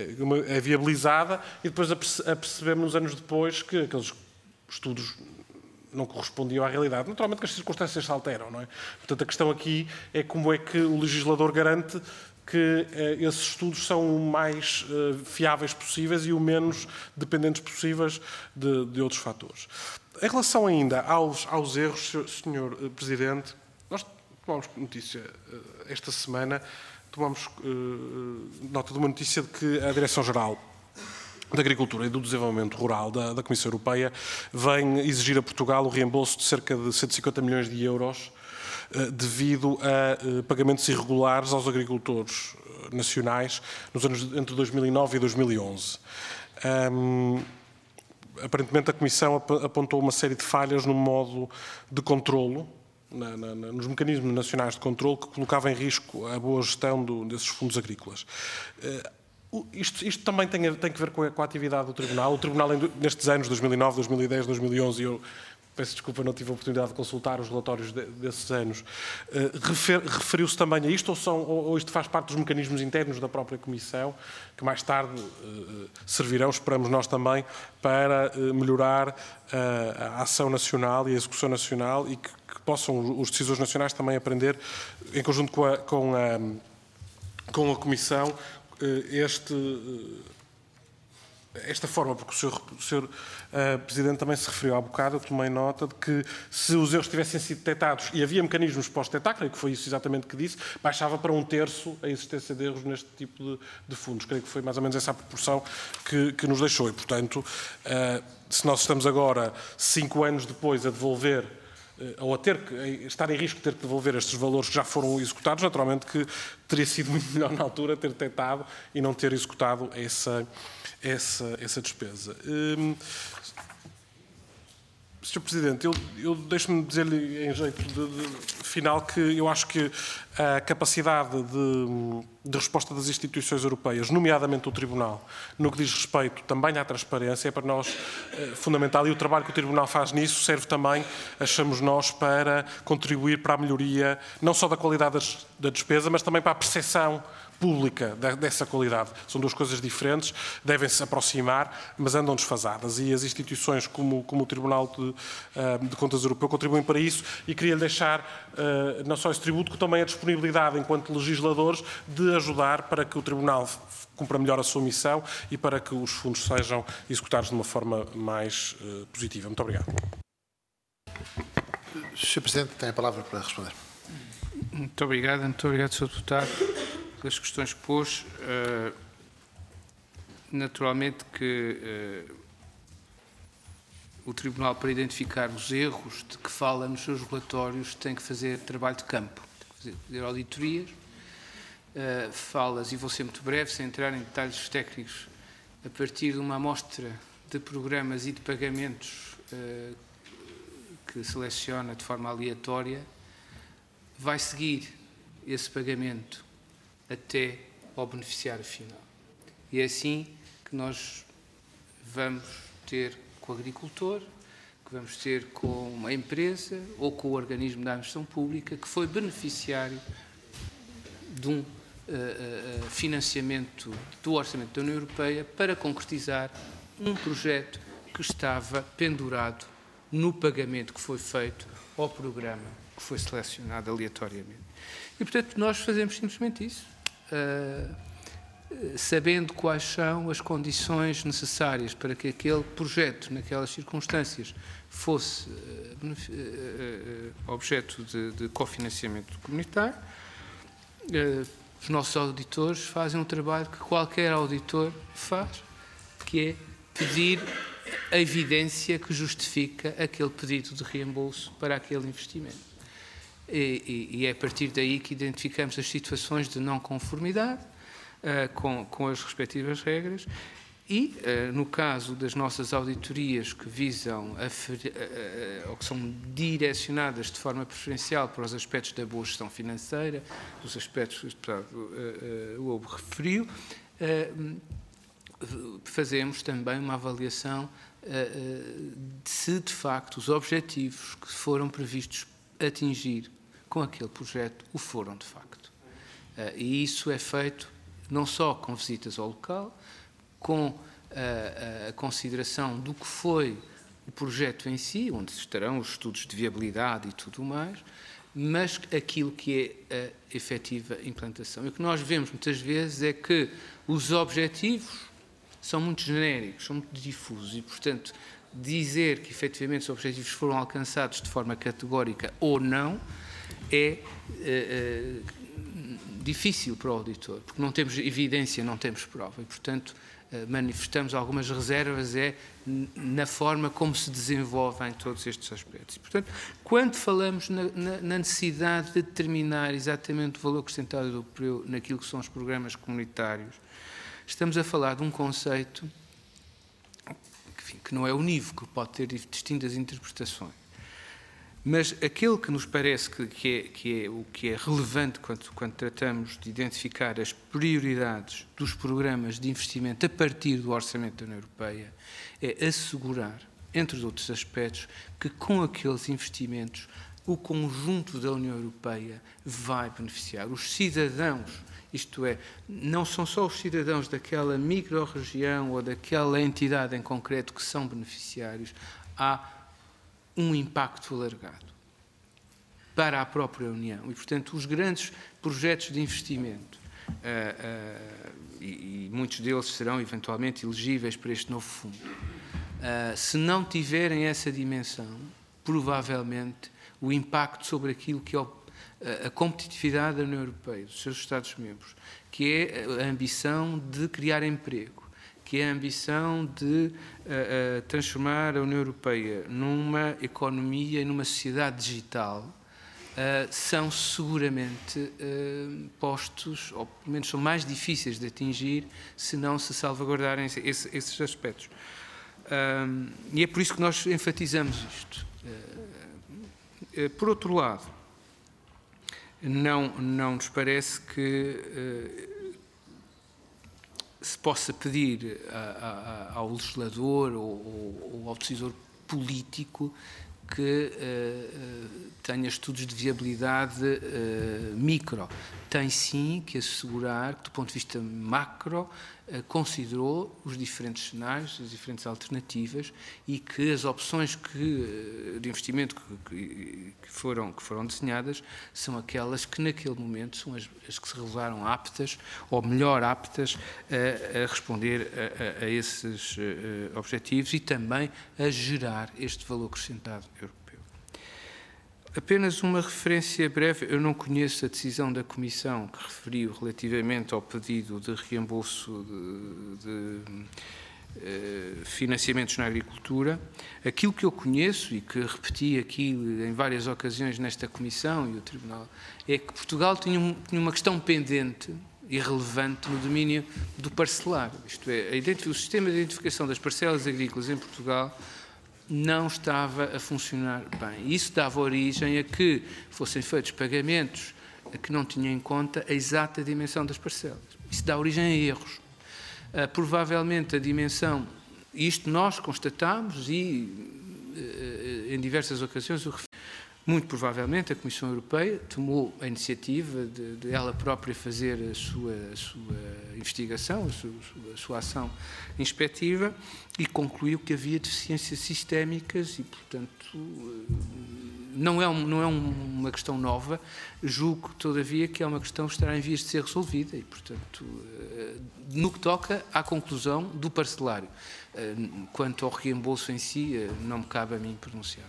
é viabilizada, e depois apercebemos anos depois que aqueles estudos não correspondiam à realidade. Naturalmente que as circunstâncias se alteram, não é? Portanto, a questão aqui é como é que o legislador garante que eh, esses estudos são o mais eh, fiáveis possíveis e o menos dependentes possíveis de, de outros fatores. Em relação ainda aos, aos erros, senhor Presidente, nós tomamos notícia eh, esta semana, tomamos eh, nota de uma notícia de que a Direção-Geral da Agricultura e do Desenvolvimento Rural da, da Comissão Europeia vem exigir a Portugal o reembolso de cerca de cento e cinquenta milhões de euros devido a pagamentos irregulares aos agricultores nacionais nos anos entre dois mil e nove e dois mil e onze. Um, aparentemente a Comissão apontou uma série de falhas no modo de controlo, na, na, nos mecanismos nacionais de controlo, que colocava em risco a boa gestão do, desses fundos agrícolas. Uh, isto, isto também tem, tem que ver com a, com a atividade do Tribunal. O Tribunal, nestes anos, dois mil e nove, dois mil e dez, dois mil e onze, eu peço desculpa, não tive a oportunidade de consultar os relatórios de, desses anos, uh, refer, referiu-se também a isto ou, são, ou, ou isto faz parte dos mecanismos internos da própria Comissão, que mais tarde uh, servirão, esperamos nós também, para uh, melhorar uh, a ação nacional e a execução nacional e que, que possam os decisores nacionais também aprender, em conjunto com a, com a, com a Comissão, uh, este... Uh, esta forma, porque o senhor, o senhor uh, Presidente também se referiu há bocado, eu tomei nota de que se os erros tivessem sido detectados e havia mecanismos pós-detectar, creio que foi isso exatamente que disse, baixava para um terço a existência de erros neste tipo de, de fundos. Creio que foi mais ou menos essa a proporção que, que nos deixou e, portanto, uh, se nós estamos agora, cinco anos depois, a devolver ou a ter que, a estar em risco de ter que devolver estes valores que já foram executados, naturalmente que teria sido muito melhor na altura ter detectado e não ter executado essa, essa, essa despesa. Hum, senhor Presidente, eu, eu deixo-me dizer-lhe em jeito de, de final que eu acho que a capacidade de, de resposta das instituições europeias, nomeadamente o Tribunal, no que diz respeito também à transparência, é para nós é, fundamental e o trabalho que o Tribunal faz nisso serve também, achamos nós, para contribuir para a melhoria não só da qualidade da despesa, mas também para a percepção pública dessa qualidade. São duas coisas diferentes, devem-se aproximar, mas andam desfasadas. E as instituições como, como o Tribunal de, de Contas Europeu contribuem para isso e queria-lhe deixar não só esse tributo, como também a disponibilidade, enquanto legisladores, de ajudar para que o Tribunal cumpra melhor a sua missão e para que os fundos sejam executados de uma forma mais uh, positiva. Muito obrigado. senhor Presidente, tem a palavra para responder. Muito obrigado, muito obrigado, senhor Deputado, pelas questões que pôs. Uh, naturalmente que uh, o Tribunal, para identificar os erros de que fala nos seus relatórios, tem que fazer trabalho de campo, tem que fazer auditorias, uh, falas, e vou ser muito breve, sem entrar em detalhes técnicos, a partir de uma amostra de programas e de pagamentos uh, que seleciona de forma aleatória, vai seguir esse pagamento até ao beneficiário final. E é assim que nós vamos ter com o agricultor, que vamos ter com uma empresa ou com o organismo da administração pública que foi beneficiário de um uh, uh, financiamento do Orçamento da União Europeia para concretizar um projeto que estava pendurado no pagamento que foi feito ao programa que foi selecionado aleatoriamente. E, portanto, nós fazemos simplesmente isso, uh, sabendo quais são as condições necessárias para que aquele projeto, naquelas circunstâncias, fosse uh, uh, uh, objeto de, de cofinanciamento comunitário. Uh, os nossos auditores fazem um trabalho que qualquer auditor faz, que é pedir a evidência que justifica aquele pedido de reembolso para aquele investimento. E, e, e é a partir daí que identificamos as situações de não conformidade uh, com, com as respectivas regras e, uh, no caso das nossas auditorias que visam, a, uh, ou que são direcionadas de forma preferencial para os aspectos da boa gestão financeira, os aspectos que o deputado uh, uh, Lobo referiu, uh, fazemos também uma avaliação uh, de se, de facto, os objetivos que foram previstos atingir com aquele projeto o foram, de facto. Uh, e isso é feito não só com visitas ao local, com uh, a consideração do que foi o projeto em si, onde estarão os estudos de viabilidade e tudo mais, mas aquilo que é a efetiva implantação. E o que nós vemos muitas vezes é que os objetivos são muito genéricos, são muito difusos e, portanto, dizer que efetivamente os objetivos foram alcançados de forma categórica ou não é uh, uh, difícil para o auditor, porque não temos evidência, não temos prova e, portanto, uh, manifestamos algumas reservas é na forma como se desenvolvem todos estes aspectos. E, portanto, quando falamos na, na, na necessidade de determinar exatamente o valor acrescentado europeu naquilo que são os programas comunitários, estamos a falar de um conceito que não é unívoco, pode ter distintas interpretações. Mas aquele que nos parece que, que, é, que é o que é relevante quando, quando tratamos de identificar as prioridades dos programas de investimento a partir do Orçamento da União Europeia é assegurar entre os outros aspectos, que com aqueles investimentos o conjunto da União Europeia vai beneficiar. Os cidadãos, isto é, não são só os cidadãos daquela micro-região ou daquela entidade em concreto que são beneficiários, há um impacto alargado para a própria União. E, portanto, os grandes projetos de investimento, uh, uh, e, e muitos deles serão eventualmente elegíveis para este novo fundo, uh, se não tiverem essa dimensão, provavelmente o impacto sobre aquilo que é a competitividade da União Europeia, dos seus Estados-membros, que é a ambição de criar emprego, que é a ambição de uh, uh, transformar a União Europeia numa economia e numa sociedade digital, uh, são seguramente uh, postos, ou pelo menos são mais difíceis de atingir, se não se salvaguardarem esse, esses aspectos. Uh, e é por isso que nós enfatizamos isto. Uh, Por outro lado, não, não nos parece que uh, se possa pedir a, a, ao legislador ou, ou ao decisor político que uh, tenha estudos de viabilidade uh, micro. Tem sim que assegurar que, do ponto de vista macro, uh, considerou os diferentes cenários, as diferentes alternativas e que as opções que, de investimento que, que, foram, que foram desenhadas são aquelas que, naquele momento, são as, as que se revelaram aptas, ou melhor aptas, a, a responder a, a, a esses uh, objetivos e também a gerar este valor acrescentado europeu. Apenas uma referência breve. Eu não conheço a decisão da Comissão que referiu relativamente ao pedido de reembolso de, de uh, financiamentos na agricultura. Aquilo que eu conheço e que repeti aqui em várias ocasiões nesta Comissão e o Tribunal é que Portugal tinha, um, tinha uma questão pendente e relevante no domínio do parcelar. Isto é, a o sistema de identificação das parcelas agrícolas em Portugal não estava a funcionar bem. Isso dava origem a que fossem feitos pagamentos que não tinham em conta a exata dimensão das parcelas. Isso dá origem a erros. Uh, provavelmente a dimensão, isto nós constatamos e uh, em diversas ocasiões o referi. Muito provavelmente a Comissão Europeia tomou a iniciativa de, de ela própria fazer a sua, a sua investigação, a sua, a sua ação inspectiva e concluiu que havia deficiências sistémicas e, portanto, não é, um, não é uma questão nova. Julgo, todavia, que é uma questão que estará em vias de ser resolvida e, portanto, no que toca à conclusão do parcelário. Quanto ao reembolso em si, não me cabe a mim pronunciar.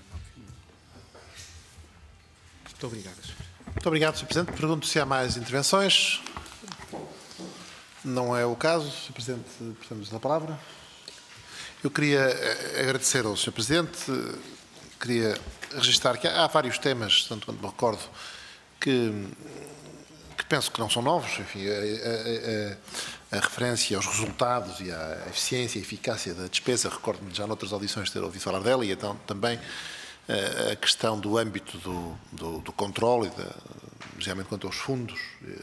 Muito obrigado, senhor. Muito obrigado, senhor Presidente. Pergunto se há mais intervenções. Não é o caso. senhor Presidente, precisamos da palavra. Eu queria agradecer ao senhor Presidente. Queria registrar que há vários temas, tanto quanto me recordo, que, que penso que não são novos. Enfim, a, a, a referência aos resultados e à eficiência e eficácia da despesa, recordo-me já noutras audições ter ouvido falar dela e então também a questão do âmbito do, do, do controle, geralmente quanto aos fundos.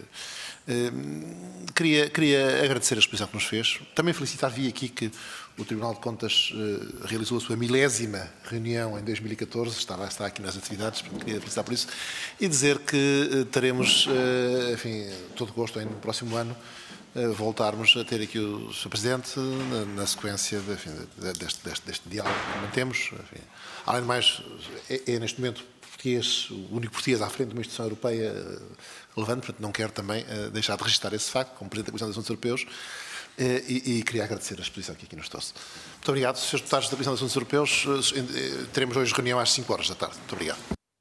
Queria, queria agradecer a exposição que nos fez. Também felicitar, vi aqui que o Tribunal de Contas realizou a sua milésima reunião em dois mil e catorze, está, está aqui nas atividades, queria felicitar por isso, e dizer que teremos, enfim, todo gosto ainda no próximo ano, voltarmos a ter aqui o senhor Presidente na, na sequência de, enfim, deste, deste, deste diálogo que mantemos. Enfim, além de mais, é, é neste momento português, o único português à frente de uma instituição europeia relevante, portanto não quero também uh, deixar de registrar esse facto como Presidente da Comissão de Assuntos Europeus uh, e, e queria agradecer a exposição que aqui nos trouxe. Muito obrigado. senhores Deputados da Comissão de Assuntos Europeus, uh, teremos hoje reunião às cinco horas da tarde. Muito obrigado.